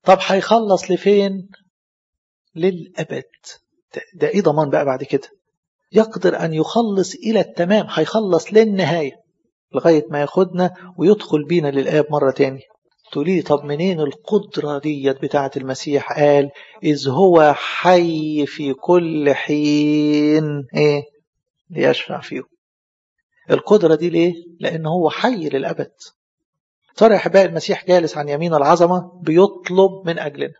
طب هيخلص لفين؟ للأبد. ده ايه ضمان بقى بعد كده؟ يقدر أن يخلص إلى التمام، هيخلص للنهاية لغاية ما ياخدنا ويدخل بينا للآب مرة تاني. تقولي طب منين القدرة ديت بتاعة المسيح؟ قال إذ هو حي في كل حين إيه؟ ليشفع فيه. القدرة دي ليه؟ لأنه هو حي للأبد. ترى يا أحبائي المسيح جالس عن يمين العظمة بيطلب من أجلنا.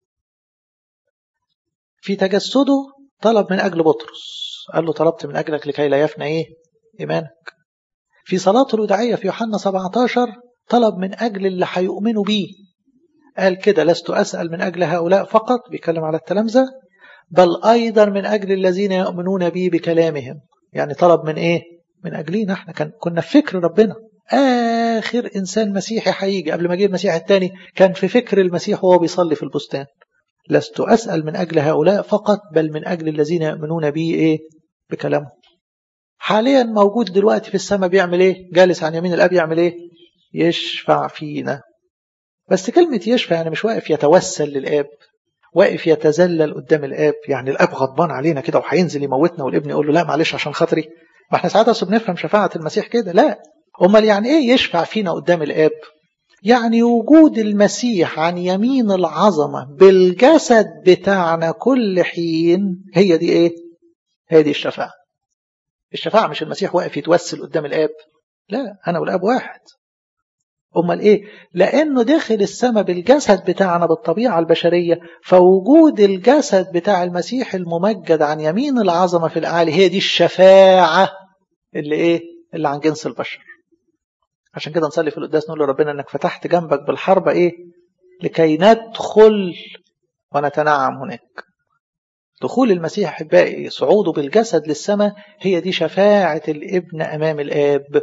في تجسده طلب من أجل بطرس، قال له طلبت من أجلك لكي لا يفنى إيه؟ إيمانك. في صلاة الوداعية في يوحنا 17 طلب من أجل اللي هيؤمنوا بيه، قال كده لست أسأل من أجل هؤلاء فقط، بيتكلم على التلامذة، بل أيضا من أجل الذين يؤمنون بي بكلامهم. يعني طلب من إيه؟ من أجلينا احنا. كنا في فكر ربنا. آخر إنسان مسيحي هيجي قبل ما جه المسيح الثاني كان في فكر المسيح وهو بيصلي في البستان. لست أسأل من أجل هؤلاء فقط بل من أجل الذين يؤمنون بي إيه؟ بكلامهم. حاليا موجود دلوقتي في السماء بيعمل إيه؟ جالس عن يمين الأب يعمل إيه؟ يشفع فينا. بس كلمة يشفع يعني مش واقف يتوسل للآب، واقف يتذلل قدام الآب. يعني الآب غضبان علينا كده وهينزل يموتنا والابن يقول له لا معلش عشان خاطري. ما احنا ساعات اصلا بنفهم شفاعة المسيح كده. لا، امال يعني ايه يشفع فينا قدام الآب؟ يعني وجود المسيح عن يمين العظمة بالجسد بتاعنا كل حين، هي دي ايه؟ هي دي الشفاعة. الشفاعة مش المسيح واقف يتوسل قدام الآب، لا، أنا والآب واحد. أمال إيه؟ لأنه داخل السماء بالجسد بتاعنا بالطبيعة البشرية، فوجود الجسد بتاع المسيح الممجد عن يمين العظمة في الأعالي هي دي الشفاعة اللي إيه؟ اللي عن جنس البشر. عشان كده نصلي في القداس نقول لربنا أنك فتحت جنبك بالحربة إيه؟ لكي ندخل ونتنعم هناك. دخول المسيح أحبائي صعوده بالجسد للسماء هي دي شفاعة الابن أمام الآب.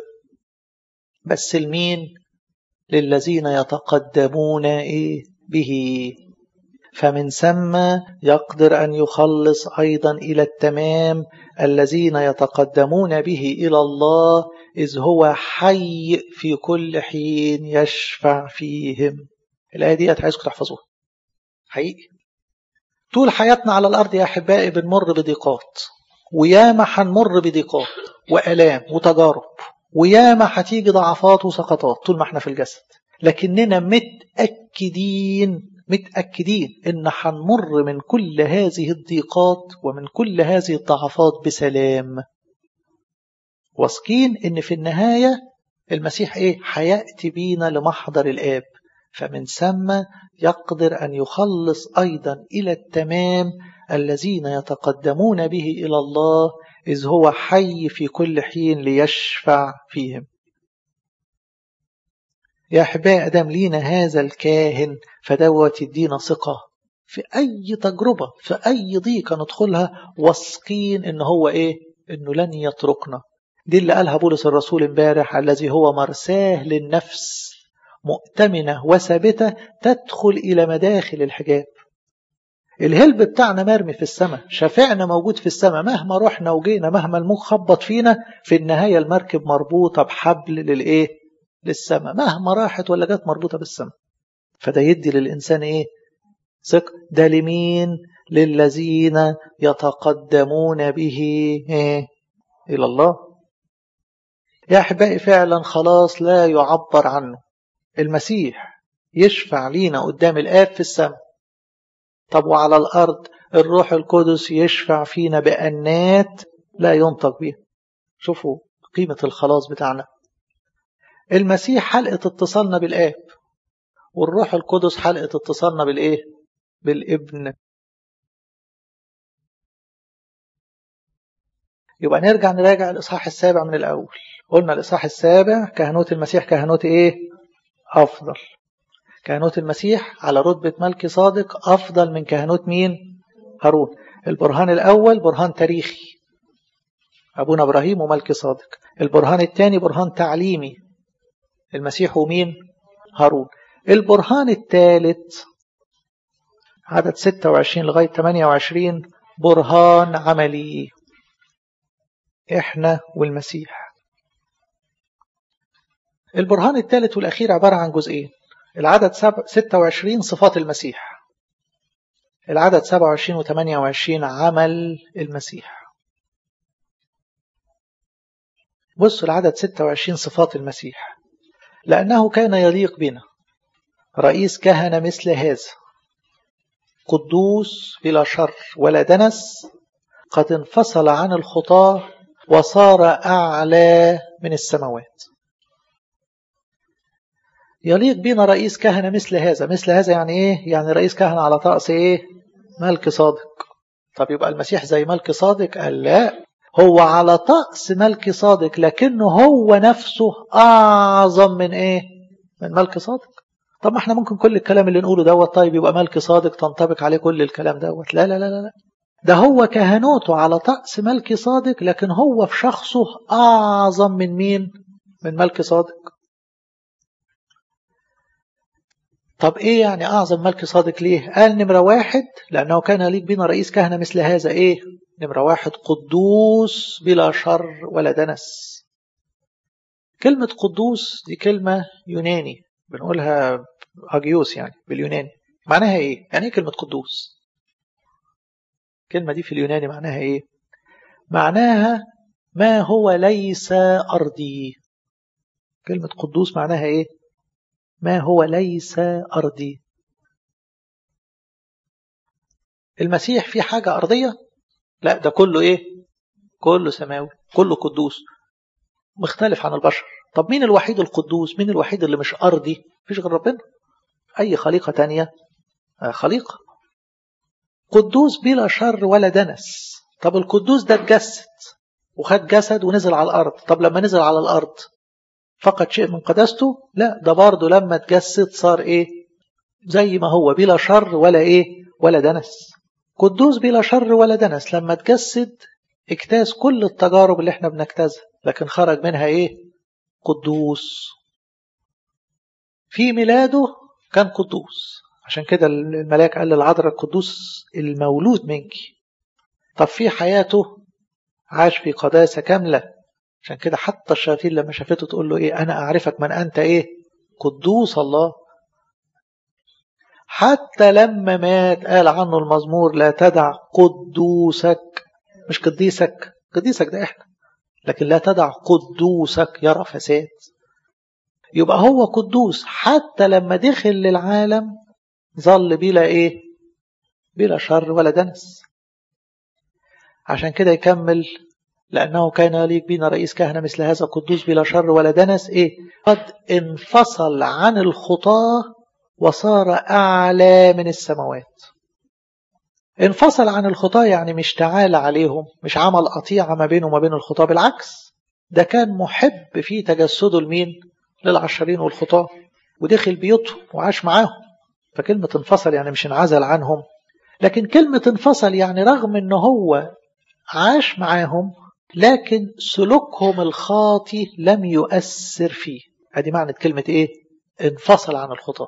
بس المين؟ للذين يتقدمون إيه؟ به. فمن ثم يقدر أن يخلص أيضا إلى التمام الذين يتقدمون به إلى الله إذ هو حي في كل حين يشفع فيهم. الآية دي عايزكم تحفظوها حقيقي. طول حياتنا على الأرض يا أحبائي بنمر بضيقات، وياما هنمر بضيقات وآلام وتجارب، وياما هتيجي ضعفات وسقطات طول ما احنا في الجسد، لكننا متأكدين إن هنمر من كل هذه الضيقات ومن كل هذه الضعفات بسلام، واثقين إن في النهاية المسيح إيه؟ هيأتي بينا لمحضر الآب. فمن ثم يقدر أن يخلص أيضا إلى التمام الذين يتقدمون به إلى الله إذ هو حي في كل حين ليشفع فيهم. يا أحبائي أدام لينا هذا الكاهن فدوت يدينا ثقة في أي تجربة، في أي ضيقة ندخلها، واثقين إن هو إيه؟ إنه لن يتركنا. دي اللي قالها بولس الرسول امبارح، الذي هو مرساه للنفس مؤتمنة وثابتة تدخل إلى مداخل الحجاب. الهلب بتاعنا مرمي في السماء، شفيعنا موجود في السماء، مهما رحنا وجينا، مهما الموج خبط فينا، في النهاية المركب مربوطة بحبل للإيه؟ للسماء، مهما راحت ولا جت مربوطة بالسماء. فده يدي للإنسان إيه؟ ثقة. ده لمين؟ للذين يتقدمون به إيه؟ إلى الله. يا أحبائي فعلا خلاص لا يعبر عنه. المسيح يشفع لينا قدام الآب في السماء. طب وعلى الأرض الروح القدس يشفع فينا بأنات لا ينطق بها. شوفوا قيمة الخلاص بتاعنا. المسيح حلقة اتصالنا بالآب، والروح القدس حلقة اتصالنا بالإيه؟ بالابن. يبقى نرجع نراجع الإصحاح السابع من الأول. قلنا الإصحاح السابع كهنوت المسيح كهنوت إيه؟ أفضل. كهنوت المسيح على رتبة ملكي صادق أفضل من كهنوت مين؟ هارون. البرهان الأول برهان تاريخي، أبونا إبراهيم وملكي صادق. البرهان الثاني برهان تعليمي، المسيح ومين؟ هارون. البرهان الثالث عدد 26 لغاية 28 برهان عملي، إحنا والمسيح. البرهان الثالث والأخير عبارة عن جزئين. العدد 26 صفات المسيح. العدد 27 و28 عمل المسيح. بصوا العدد 26 صفات المسيح. لأنه كان يليق بنا رئيس كهنة مثل هذا، قدوس بلا شر ولا دنس، قد انفصل عن الخطاة وصار أعلى من السماوات. يليق بنا رئيس كهنة مثل هذا. مثل هذا يعني إيه؟ يعني رئيس كهنة على طقس إيه؟ ملك صادق. طب يبقى المسيح زي ملك صادق؟ قال لا، هو على طقس ملك صادق، لكنه هو نفسه أعظم من إيه؟ من ملك صادق. طب ما احنا ممكن كل الكلام اللي نقوله دوت طيب يبقى ملك صادق تنطبق عليه كل الكلام دوت. لا لا لا لا، ده هو كهنوته على طقس ملك صادق، لكن هو في شخصه أعظم من مين؟ من ملك صادق. طب ايه يعني أعظم ملك صادق ليه؟ قال نمرة واحد لأنه كان يليق بنا رئيس كهنة مثل هذا. ايه؟ نمرة واحد قدوس بلا شر ولا دنس. كلمة قدوس دي كلمة يوناني بنقولها أجيوس يعني باليوناني. معناها ايه؟ يعني ايه كلمة قدوس؟ الكلمة دي في اليوناني معناها ايه؟ معناها ما هو ليس أرضي. كلمة قدوس معناها ايه؟ ما هو ليس أرضي. المسيح في حاجة أرضية؟ لا، ده كله ايه؟ كله سماوي، كله قدوس، مختلف عن البشر. طب مين الوحيد القدوس؟ مين الوحيد اللي مش أرضي؟ مفيش غير ربنا. أي خليقة تانية خليقة. قدوس بلا شر ولا دنس. طب القدوس ده اتجسد وخد جسد ونزل على الأرض. طب لما نزل على الأرض فقد شيء من قداسته؟ لا، ده برضه لما اتجسد صار ايه؟ زي ما هو بلا شر ولا ايه؟ ولا دنس. قدوس بلا شر ولا دنس. لما اتجسد اجتاز كل التجارب اللي احنا بنجتازها، لكن خرج منها ايه؟ قدوس. في ميلاده كان قدوس، عشان كده الملاك قال للعذراء القدوس المولود منك. طب في حياته عاش في قداسة كاملة، عشان كده حتى الشياطين لما شافته تقول له ايه؟ انا اعرفك من انت ايه؟ قدوس الله. حتى لما مات قال عنه المزمور لا تدع قدوسك، مش قديسك، قديسك ده احنا، لكن لا تدع قدوسك يرى فساد. يبقى هو قدوس حتى لما دخل للعالم ظل بلا ايه؟ بلا شر ولا دنس. عشان كده يكمل لأنه كان يليق بنا رئيس كهنة مثل هذا قدوس بلا شر ولا دنس ايه؟ قد انفصل عن الخطاة وصار أعلى من السماوات. انفصل عن الخطاة يعني مش تعالى عليهم، مش عمل قطيعة ما بينه وما بين الخطاة، بالعكس ده كان محب في تجسده لمين؟ للعشرين والخطاة، ودخل بيوتهم وعاش معاهم. فكلمة انفصل يعني مش انعزل عنهم، لكن كلمة انفصل يعني رغم انه هو عاش معاهم لكن سلوكهم الخاطي لم يؤثر فيه. ادي معنى كلمة ايه؟ انفصل عن الخطاة.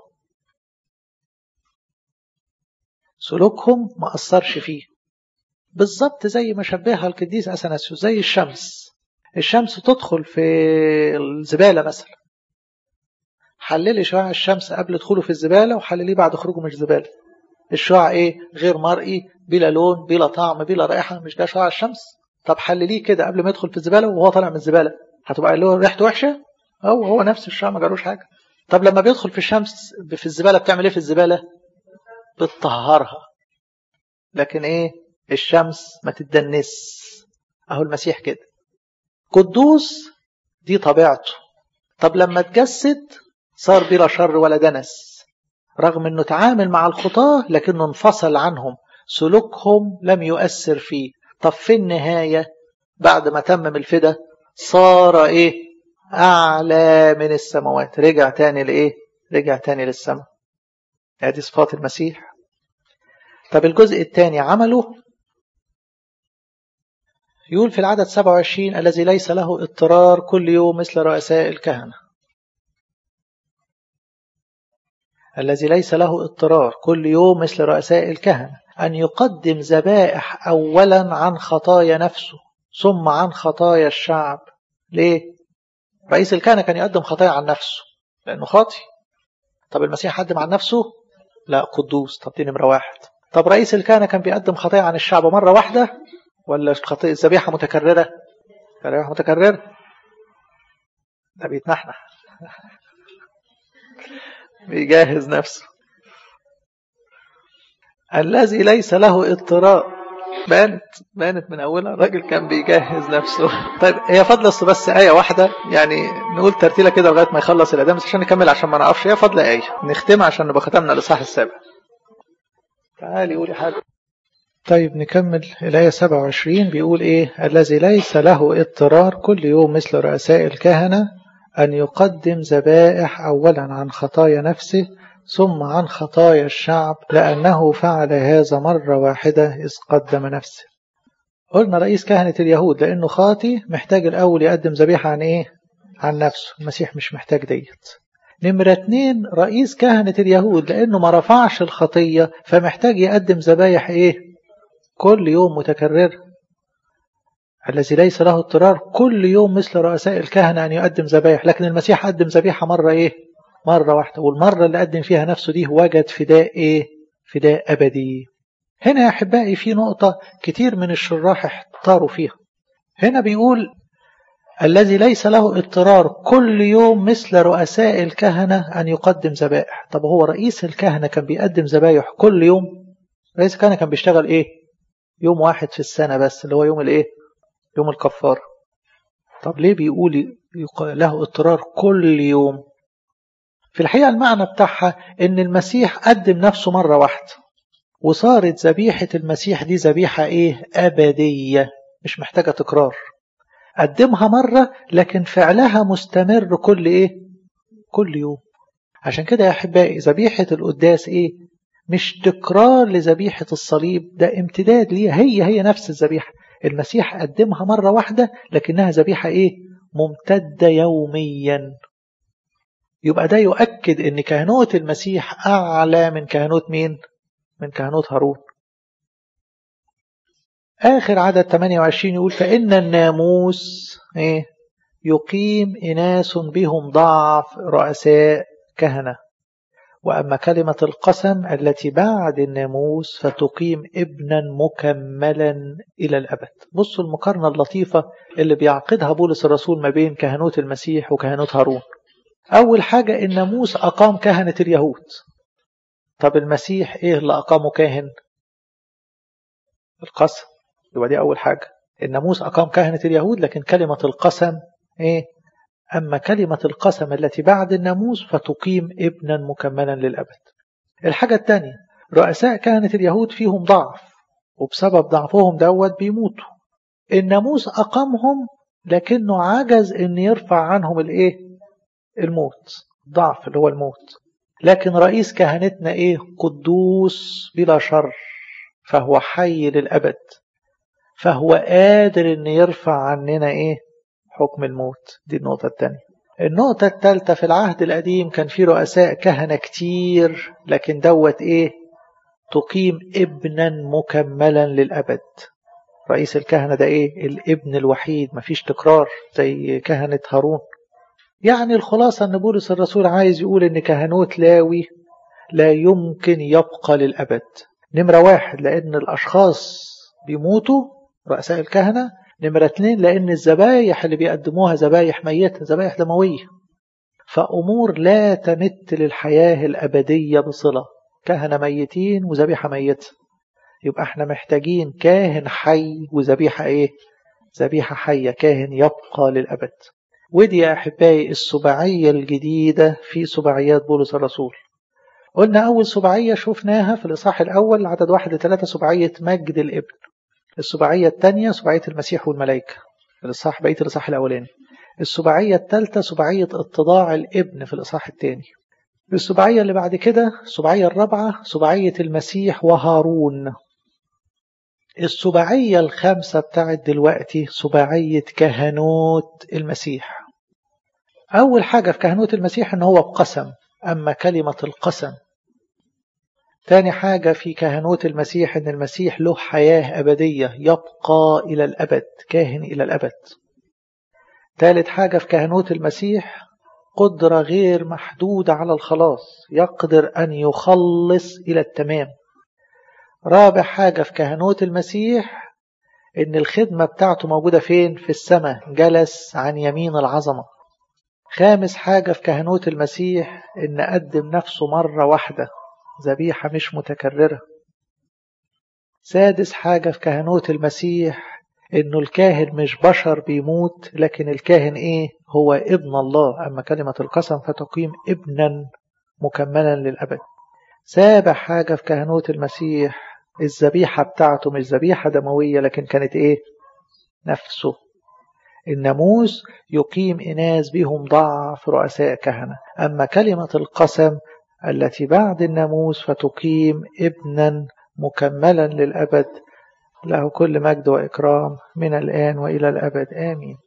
سلوكهم ما أثرش فيه. بالضبط زي ما شبهها القديس أثناسيوس زي الشمس. الشمس تدخل في الزبالة مثلا، حللي شعاع الشمس قبل دخوله في الزبالة وحلليه بعد خروجه من الزبالة. الشعاع ايه؟ غير مرئي، بلا لون، بلا طعم، بلا رائحة. مش ده شعاع الشمس؟ طب حلليه كده قبل ما يدخل في الزبالة وهو طالع من الزبالة، هتبقى له ريحته وحشة؟ هو نفس الشعاع ما جالوش حاجة. طب لما بيدخل في الشمس في الزبالة بتعمل ايه في الزبالة؟ بتطهرها. لكن ايه؟ الشمس ما تدنس. اهو المسيح كده قدوس، دي طبيعته. طب لما تجسد صار بلا شر ولا دنس، رغم انه تعامل مع الخطاة لكنه انفصل عنهم، سلوكهم لم يؤثر فيه. طب في النهاية بعد ما تمم الفدا صار ايه؟ اعلى من السماوات. رجع تاني لايه؟ رجع تاني للسماء. هذه صفات المسيح. طب الجزء الثاني عمله، يقول في العدد 27 الذي ليس له اضطرار كل يوم مثل رؤساء الكهنة. الذي ليس له اضطرار كل يوم مثل رؤساء الكهنة أن يقدم ذبائح أولا عن خطايا نفسه ثم عن خطايا الشعب. ليه؟ رئيس الكهنة كان يقدم خطايا عن نفسه لأنه خاطي، طب المسيح قدم عن نفسه؟ لا، قدوس. طب دي نمرة واحد. طب رئيس الكهنة كان بيقدم خطية عن الشعب مرة واحدة ولا خطية ذبيحة متكررة؟ ذبيحة متكررة. ده بيتنحنح بيجهز نفسه. الذي ليس له اضطراب. بانت من أولها الراجل كان بيجهز نفسه. طيب هي فضل بس آية واحدة، يعني نقول ترتيلة كده لغاية ما يخلص الأدام بس عشان نكمل، عشان ما نعرفش. هي فضل آية نختمها عشان نبقى ختمنا الإصحاح السابع. تعالي قولي حاجة. طيب نكمل الآية 27. بيقول إيه؟ الذي ليس له اضطرار كل يوم مثل رؤساء الكهنة أن يقدم ذبائح أولا عن خطايا نفسه ثم عن خطايا الشعب، لأنه فعل هذا مرة واحدة إذ قدم نفسه. قلنا رئيس كهنة اليهود لأنه خاطي محتاج الأول يقدم ذبيحة عن إيه؟ عن نفسه. المسيح مش محتاج ديت. نمرة 2 رئيس كهنة اليهود لأنه ما رفعش الخطية فمحتاج يقدم ذبايح إيه؟ كل يوم متكرر. الذي ليس له اضطرار كل يوم مثل رؤساء الكهنة أن يقدم ذبايح، لكن المسيح قدم ذبيحة مرة إيه؟ مرة واحدة. والمرة اللي قدم فيها نفسه دي وجد فداء إيه؟ فداء أبدي. هنا يا أحبائي في نقطة كتير من الشراح احتاروا فيها. هنا بيقول الذي ليس له اضطرار كل يوم مثل رؤساء الكهنة أن يقدم ذبائح. طب هو رئيس الكهنة كان بيقدم ذبايح كل يوم؟ رئيس الكهنة كان بيشتغل إيه؟ يوم واحد في السنة بس، اللي هو يوم الإيه؟ يوم الكفار. طب ليه بيقول له اضطرار كل يوم؟ في الحقيقة المعنى بتاعها إن المسيح قدم نفسه مرة واحدة وصارت ذبيحة المسيح دي ذبيحة إيه؟ أبدية، مش محتاجة تكرار. قدمها مرة لكن فعلها مستمر كل إيه؟ كل يوم. عشان كده يا أحبائي ذبيحة القداس إيه؟ مش تكرار لذبيحة الصليب، ده امتداد ليها. هي نفس الذبيحة. المسيح قدمها مرة واحدة لكنها ذبيحة إيه؟ ممتدة يوميا. يبقى ده يؤكد إن كهنوت المسيح أعلى من كهنوت مين؟ من كهنوت هارون. آخر عدد 28 يقول فإن الناموس إيه؟ يقيم إناس بهم ضعف رؤساء كهنة، وأما كلمة القسم التي بعد الناموس فتقيم ابنا مكملا إلى الأبد. بصوا المقارنة اللطيفة اللي بيعقدها بولس الرسول ما بين كهنوت المسيح وكهنوت هارون. أول حاجة الناموس أقام كهنة اليهود. طب المسيح إيه اللي أقامه كاهن؟ القسم. يبقى دي أول حاجة. الناموس أقام كهنة اليهود لكن كلمة القسم إيه؟ أما كلمة القسم التي بعد الناموس فتقيم ابنا مكملا للأبد. الحاجة الثانية رؤساء كهنة اليهود فيهم ضعف وبسبب ضعفهم دوت بيموتوا. الناموس أقامهم لكنه عجز إن يرفع عنهم الإيه؟ الموت. ضعف اللي هو الموت. لكن رئيس كهنتنا إيه؟ قدوس بلا شر، فهو حي للأبد، فهو قادر إن يرفع عننا إيه؟ حكم الموت. دي النقطة الثانية. النقطة الثالثة في العهد القديم كان في رؤساء كهنة كتير لكن دوت إيه؟ تقيم ابنا مكملا للأبد. رئيس الكهنة ده إيه؟ الابن الوحيد، مفيش تكرار زي كهنة هارون. يعني الخلاصة أن بولس الرسول عايز يقول أن كهنوت لاوي لا يمكن يبقى للأبد. نمرة 1 لأن الأشخاص بيموتوا رؤساء الكهنة. نمرة 2 لأن الذبايح اللي بيقدموها ذبايح ميتة، ذبايح دموية، فأمور لا تمت للحياة الأبدية بصلة. كهنة ميتين وذبيحة ميتة. يبقى احنا محتاجين كاهن حي وذبيحة ايه؟ ذبيحة حية، كاهن يبقى للأبد. ودي يا أحبائي السباعية الجديدة في سباعيات بولس الرسول. قلنا أول سباعية شفناها في الإصحاح الأول عدد 1-3 سباعية مجد الابن. السباعية الثانية سباعية المسيح والملائكة، الإصحاح بقية الإصحاح الأولاني. السباعية الثالثة سباعية اتضاع الابن في الإصحاح الثاني. السباعية اللي بعد كده السباعية الرابعة سباعية المسيح وهارون. السباعية الخامسة بتاعت دلوقتي سباعية كهنوت المسيح. أول حاجة في كهنوت المسيح إن هو بقسم، أما كلمة القسم. تاني حاجة في كهنوت المسيح إن المسيح له حياة أبدية يبقى إلى الأبد، كاهن إلى الأبد. ثالث حاجة في كهنوت المسيح قدرة غير محدودة على الخلاص، يقدر أن يخلص إلى التمام. رابع حاجة في كهنوت المسيح إن الخدمة بتاعته موجودة فين؟ في السماء، جلس عن يمين العظمة. خامس حاجة في كهنوت المسيح إن قدم نفسه مرة واحدة، ذبيحة مش متكررة. سادس حاجة في كهنوت المسيح إنه الكاهن مش بشر بيموت، لكن الكاهن إيه؟ هو ابن الله، أما كلمة القسم فتقيم ابنا مكملا للأبد. سابع حاجة في كهنوت المسيح الذبيحة بتاعته مش ذبيحة دموية، لكن كانت إيه؟ نفسه. الناموس يقيم إناس بهم ضعف رؤساء كهنة، أما كلمة القسم التي بعد الناموس فتقيم ابنا مكملا للأبد. له كل مجد وإكرام من الآن وإلى الأبد، آمين.